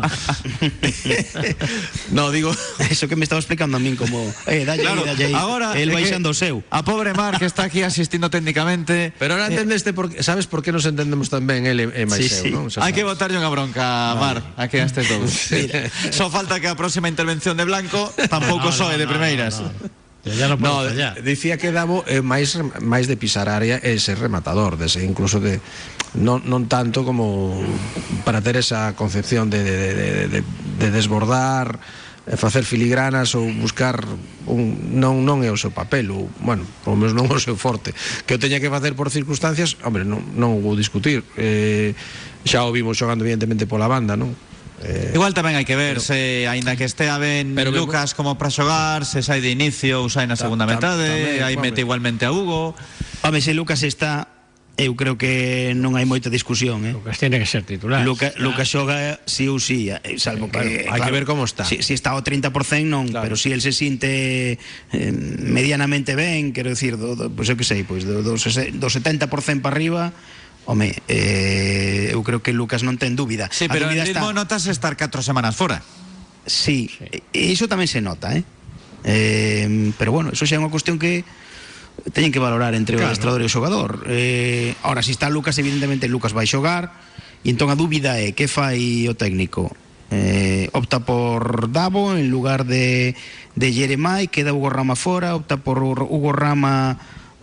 No, digo, eso que me estaba explicando a min como, eh, dalle, claro, dalle, agora el baixando o seu. A pobre Mar que está aquí asistindo técnicamente. pero ahora entendeste por, sabes por que nos entendemos tan ben ele e máis Sí, sí. eu, non? Hai que botarlle unha bronca, Mar, a que estes dous. Só falta que a próxima intervención de Blanco tampouco No, no, soe de no, primeiras. no, no. Ya no No, puedo fallar. dicía que Davo é máis máis de pisar área e ser rematador, de ser, incluso de non, non tanto como para ter esa concepción de, de, de, de, de desbordar, facer filigranas ou buscar un, non, non é o seu papel, ou, bueno, polo menos non é o seu forte, que o teña que facer por circunstancias, hombre, non, non o vou discutir, eh, xa o vimos xogando evidentemente pola banda, non? Eh, Igual tamén hai que ver pero, se aínda que estea ben pero Lucas como para xogar, se sai de inicio ou sai na segunda ta, metade, tamén, aí mete igualmente a Hugo. Home, se Lucas está, eu creo que non hai moita discusión, eh. Lucas tiene que ser titular. Luca, Lucas xoga sí ou sí, salvo que bueno, hai claro, que ver como está. Si, si está ao treinta por cento non, claro. Pero si el se sinte eh, medianamente ben, quero dicir, do, do, pois eu que sei, pois do, do, do setenta por cento para arriba. Home, eh, eu creo que Lucas non ten dúbida. Sí, pero en ritmo está... notas estar catro semanas fora. Sí, sí, e iso tamén se nota, eh? eh pero bueno, iso xa é unha cuestión que teñen que valorar entre claro. O adestrador e o xogador. Eh, ahora, se si está Lucas, evidentemente Lucas vai xogar, e entón a dúbida é que fai o técnico. Eh, opta por Davo en lugar de, de Jeremai, queda Hugo Rama fora, opta por Hugo Rama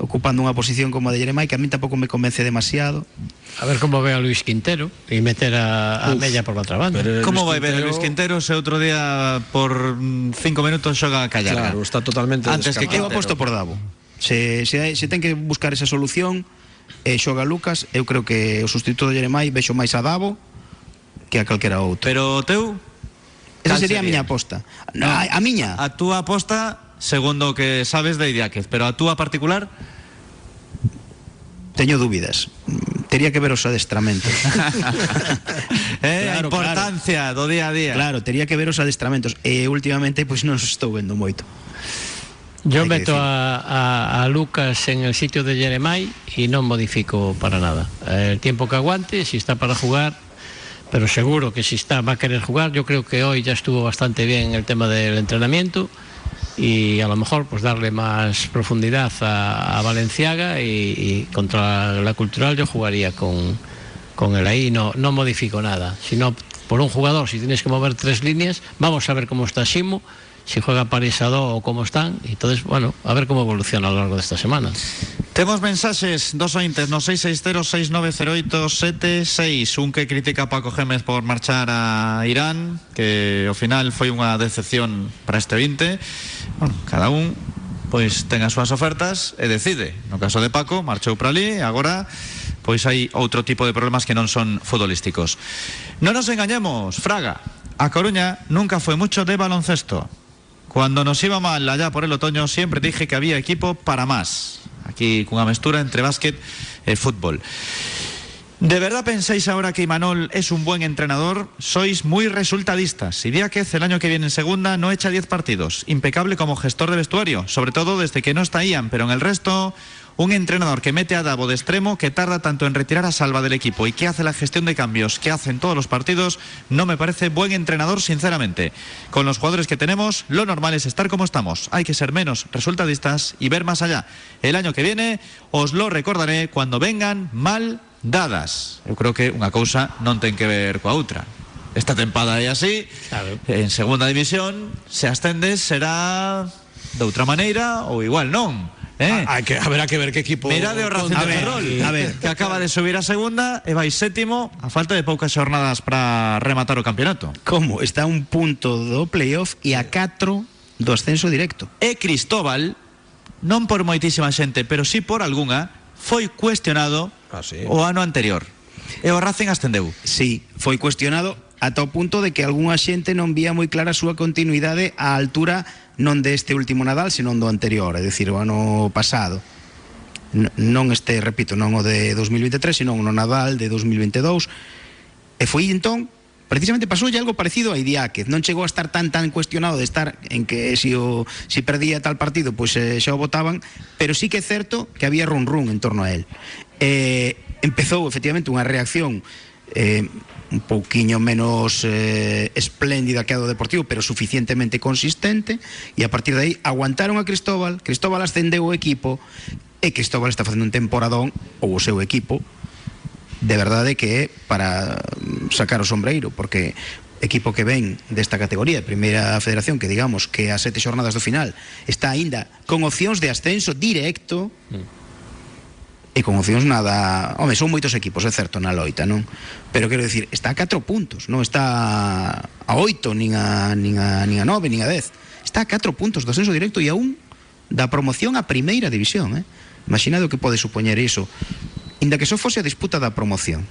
ocupando unha posición como a de Jeremai, que a mí tampouco me convence demasiado. A ver como ve a Luis Quintero e meter a, a Mella por la otra banda. Como vai ver a Luis Quintero se outro día por cinco minutos xoga a Callarga? Claro, está totalmente Antes que Eu aposto por Davo. Se, se, se ten que buscar esa solución e xoga Lucas, eu creo que o sustituto de Jeremai vexo máis a Davo que a calquera outro. Pero teu? Esa Cal sería a sería? miña aposta. No, a, a miña. A túa aposta, segundo o que sabes de Idiáquez, pero a túa particular? Teño dúbidas. Tería que ver os adestramentos. eh, a Claro, importancia do día a día. Claro, tería que ver os adestramentos. E últimamente pois non os estou vendo moito. Yo Hay que meto decir. a, a, a Lucas en el sitio de Jeremai y no modifico para nada. El tiempo que aguante, si está para jugar, pero seguro que si está va a querer jugar. Yo creo que hoy ya estuvo bastante bien el tema del entrenamiento y a lo mejor pues darle más profundidad a, a Valenciaga y, y contra la Cultural yo jugaría con, con él ahí. No, no modifico nada. Si no, por un jugador, si tienes que mover tres líneas, vamos a ver cómo está Ximo, si juega Parisado o cómo están, y entonces, bueno, a ver cómo evoluciona a lo largo de esta semana. Temos mensaxes dos ointes no seis seis cero seis nove cero oito sete seis. Un que critica a Paco Gémez por marchar a Irán, que ao final foi unha decepción para este vinte. Bueno, cada un pois ten as súas ofertas e decide. No caso de Paco, marchou para ali e agora pois hai outro tipo de problemas que non son futbolísticos. Non nos engañemos, Fraga, a Coruña nunca foi mucho de baloncesto. Cuando nos iba mal allá por el otoño siempre dije que había equipo para más. Aquí con una mestura entre básquet y fútbol. ¿De verdad pensáis ahora que Imanol es un buen entrenador? Sois muy resultadistas. Idiáquez el año que viene en segunda no echa diez partidos. Impecable como gestor de vestuario, sobre todo desde que no está Ian, pero en el resto... Un entrenador que mete a Davo de extremo, que tarda tanto en retirar a Salva del equipo y que hace la gestión de cambios que hace en todos los partidos, no me parece buen entrenador, sinceramente. Con los jugadores que tenemos, lo normal es estar como estamos. Hay que ser menos resultadistas y ver más allá. El año que viene os lo recordaré cuando vengan mal dadas. Eu creo que unha cousa non ten que ver coa outra. Esta tempada é así, claro. En segunda división, se ascendes será de outra maneira ou igual non. Eh? Ah, hay que, habrá que ver qué equipo. Mira de Racing de Ferrol, a ver, que acaba de subir a segunda e vai sétimo a falta de poucas xornadas para rematar o campeonato. Como? Está a un punto do playoff e a catro do ascenso directo. E Cristóbal, non por moitísima xente, pero sí por algunha, foi cuestionado ah, sí. o ano anterior. E o Racing ascendeu. Sí, foi cuestionado ata o punto de que algunha xente non vía moi clara a súa continuidade á altura non deste último Nadal, senón do anterior, é dicir, o ano pasado. Non este, repito, non o de dos mil vinte e tres, senón o Nadal de dos mil vinte e dous. E foi entón, precisamente pasoulle algo parecido a Idiáquez. Non chegou a estar tan tan cuestionado de estar en que si o si perdía tal partido, pois eh, xa o votaban, pero sí que é certo que había run run en torno a él. Eh, empezou efectivamente unha reacción eh, un pouquiño menos eh, espléndida que a do Deportivo, pero suficientemente consistente, e a partir de aí aguantaron a Cristóbal. Cristóbal ascendeu o equipo e Cristóbal está facendo un temporadón, ou o seu equipo, de verdade que é para sacar o sombreiro, porque equipo que ven desta categoría de Primeira Federación, que digamos que a sete xornadas do final está aínda con opcións de ascenso directo, mm. E con opcións nada... Home, son moitos equipos, é certo, na loita, non? Pero quero dicir, está a catro puntos, non está a oito, nin a, nin a, nin a nove, nin a dez. Está a catro puntos do ascenso directo e aún da promoción a Primeira División, eh? Imaginado que pode supoñer iso, inda que só fose a disputa da promoción,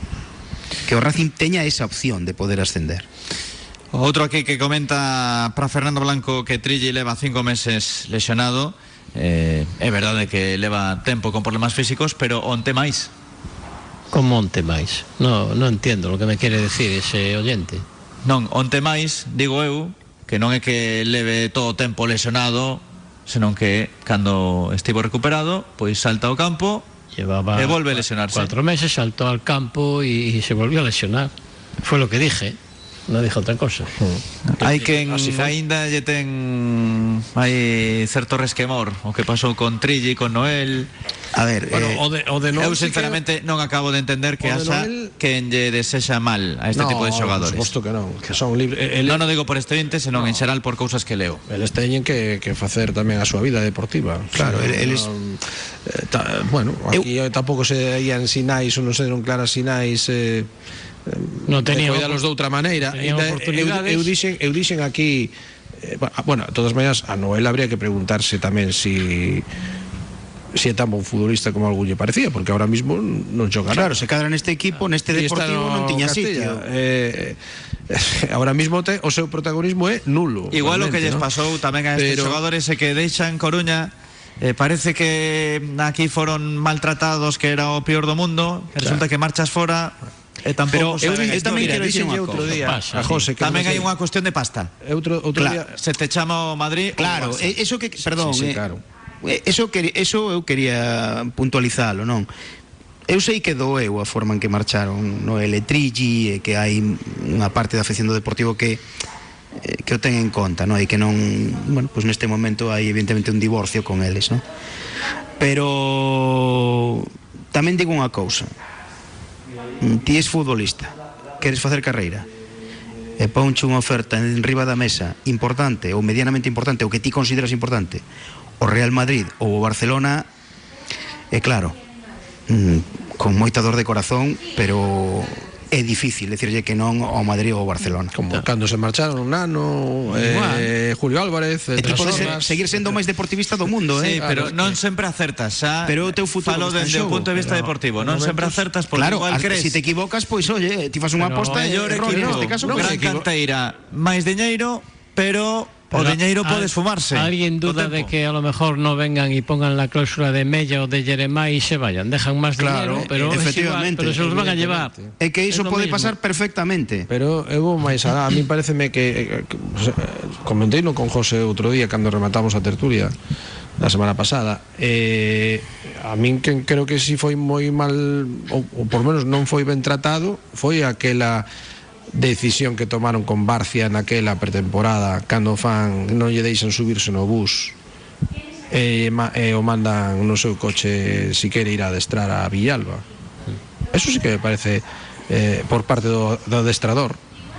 que o Racing teña esa opción de poder ascender. Outro aquí que comenta para Fernando Blanco que Trilli leva cinco meses lesionado. Eh, é verdade que leva tempo con problemas físicos, pero onte máis. Como onte máis? No, non entendo lo que me quere decir ese oyente. Non, onte máis, digo eu, que non é que leve todo o tempo lesionado, senón que cando estivo recuperado, pois salta ao campo Llevaba e volve a lesionarse. Cuatro meses, saltó al campo y, y se volvió a lesionar. Fue lo que dije. Non dixo outra cosa. Hai quen aínda lle ten hai certo resquemor o que pasou con Trilli, con Noel. A ver, bueno, eh, o de, o de Noel, eu sinceramente que... non acabo de entender que haxa Noel... que lle desexa mal a este no, tipo de xogadores. Por suposto que non, que son libres. El... Non, non digo por este vinte, senón no. en xeral por cousas que leo. Eles teñen que, que facer tamén a súa vida deportiva. Claro, o sea, eles non... eh, ta, bueno, aquí eu... tampouco se ían sinais ou non se deron claras sinais eh, non tenía coidalos de outra maneira. Eu, eu, dixen, eu dixen aquí eh, bueno, a todas maneras a Noel habría que preguntarse tamén si si é tan bon futbolista como algún lle parecía, porque ahora mismo non xoga nada. Claro, se cadra neste equipo, neste Deportivo non tiña sitio. Eh, ahora mismo te, o seu protagonismo é nulo. Igual o que lles ¿no? pasou tamén a estes Pero... xogadores é que deixan Coruña. Eh, parece que aquí foron maltratados, que era o peor do mundo, que resulta claro. que marchas fora e tampouco eu, eu tamén quero dicir unha outro día pasa, a José, que tamén hai unha cuestión de pasta. Outro, outro claro. día se te chama o Madrid. Claro, eso que, perdón, sí, sí, eh, claro. Eso, que, eso eu quería puntualizalo, non? Eu sei que doeu a forma en que marcharon no Eletrilli e que hai unha parte da afección do Deportivo que eh, que o ten en conta, non? E que non, bueno, pois pues neste momento hai evidentemente un divorcio con eles, non? Pero tamén digo unha cousa. Ti és futbolista, queres facer carreira, e ponche unha oferta en riba da mesa importante ou medianamente importante, ou que ti consideras importante, o Real Madrid ou o Barcelona, é claro, con moita dor de corazón, pero é difícil decirlle que non ao Madrid ou ao Barcelona. Como cando se marcharon un Nano, eh, Julio Álvarez, e ti podes ser, seguir sendo o máis deportivista do mundo, sí, eh? pero claro, non que... sempre acertas, xa. Pero o teu futuro falo desde o punto de vista pero, deportivo, non sempre acertas porque claro, igual crees. Si te equivocas, pois oye, ti fas unha aposta e errónea neste caso, gran canteira, máis diñeiro, pero o diñeiro podes fumarse. Alguien duda de que a lo mejor no vengan y pongan la cláusula de Mella o de Jeremai y se vayan, dejan más claro, dinero, pero efectivamente, igual, pero se los van a llevar. É que iso pode mismo. pasar perfectamente. Pero eu vou máis a, a mí pareceme que, que, que comentei no con José outro día cando rematamos a tertulia la semana pasada, eh, a min que creo que si foi moi mal ou, ou por menos non foi ben tratado foi aquela decisión que tomaron con Barcia naquela pretemporada cando fan non lle deixan subirse no bus e, e o mandan no seu coche si quere ir a adestrar a Villalba. Eso sí que me parece eh, por parte do, do adestrador.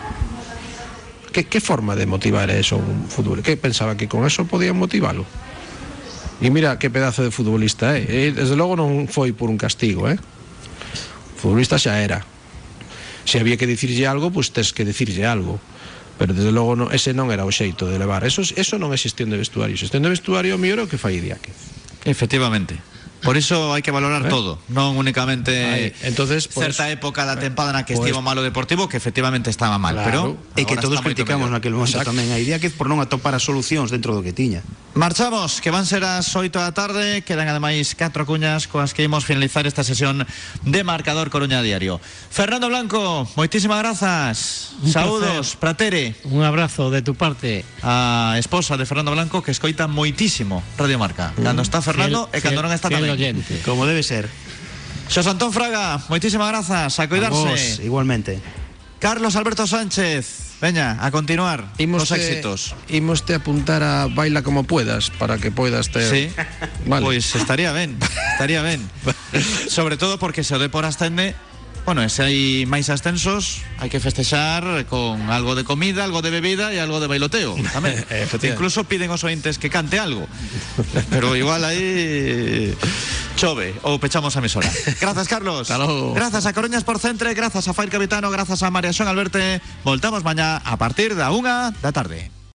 Que, que forma de motivar eso un fútbol? Que pensaba que con eso podían motivalo? E mira que pedazo de futbolista é, eh? Desde logo non foi por un castigo, eh? Futbolista xa era. Se había que dicirlle algo, pois pues tes que dicirlle algo. Pero desde logo no, ese non era o xeito de levar. Eso, eso non é xestión de vestuario. Xestión de vestuario mellor é o que fai Diáquez. Efectivamente. Por iso hai que valorar ¿Eh? todo, non únicamente Ay, entonces, certa pues, época da tempada na que pues, estivo malo Deportivo, que efectivamente estaba mal, claro, pero e que todos criticamos naquele momento tamén a Diáquez por non atopar as solucións dentro do que tiña. Marchamos, que van ser as oito da tarde, quedan ademais catro cuñas coas que imos finalizar esta sesión de Marcador Coruña Diario. Fernando Blanco, moitísimas grazas. Un Saúdos, placer. Pratere. Un abrazo de tu parte. A esposa de Fernando Blanco que escoita moitísimo Radio Marca. Cando está Fernando fiel, e cando non está tamén. Oyente. Como debe ser. Xosé Antón Fraga, moitísimas grazas, a cuidarse. Vos, igualmente. Carlos Alberto Sánchez, veña, a continuar imos os éxitos. Imos te apuntar a Baila Como Puedas para que poidas ter. Sí, vale. Pois pues estaría ben, estaría ben. Sobre todo porque se o Depor ascende, bueno, se hai máis ascensos, hai que festexar con algo de comida, algo de bebida e algo de bailoteo tamén. Incluso piden os ointes que cante algo. Pero igual aí chove ou pechamos a emisora. Grazas, Carlos. Hello. Grazas a Coruña Sport Centre, grazas a Fair Capitano, grazas a María Xón Alberte. Voltamos mañá a partir da unha da tarde.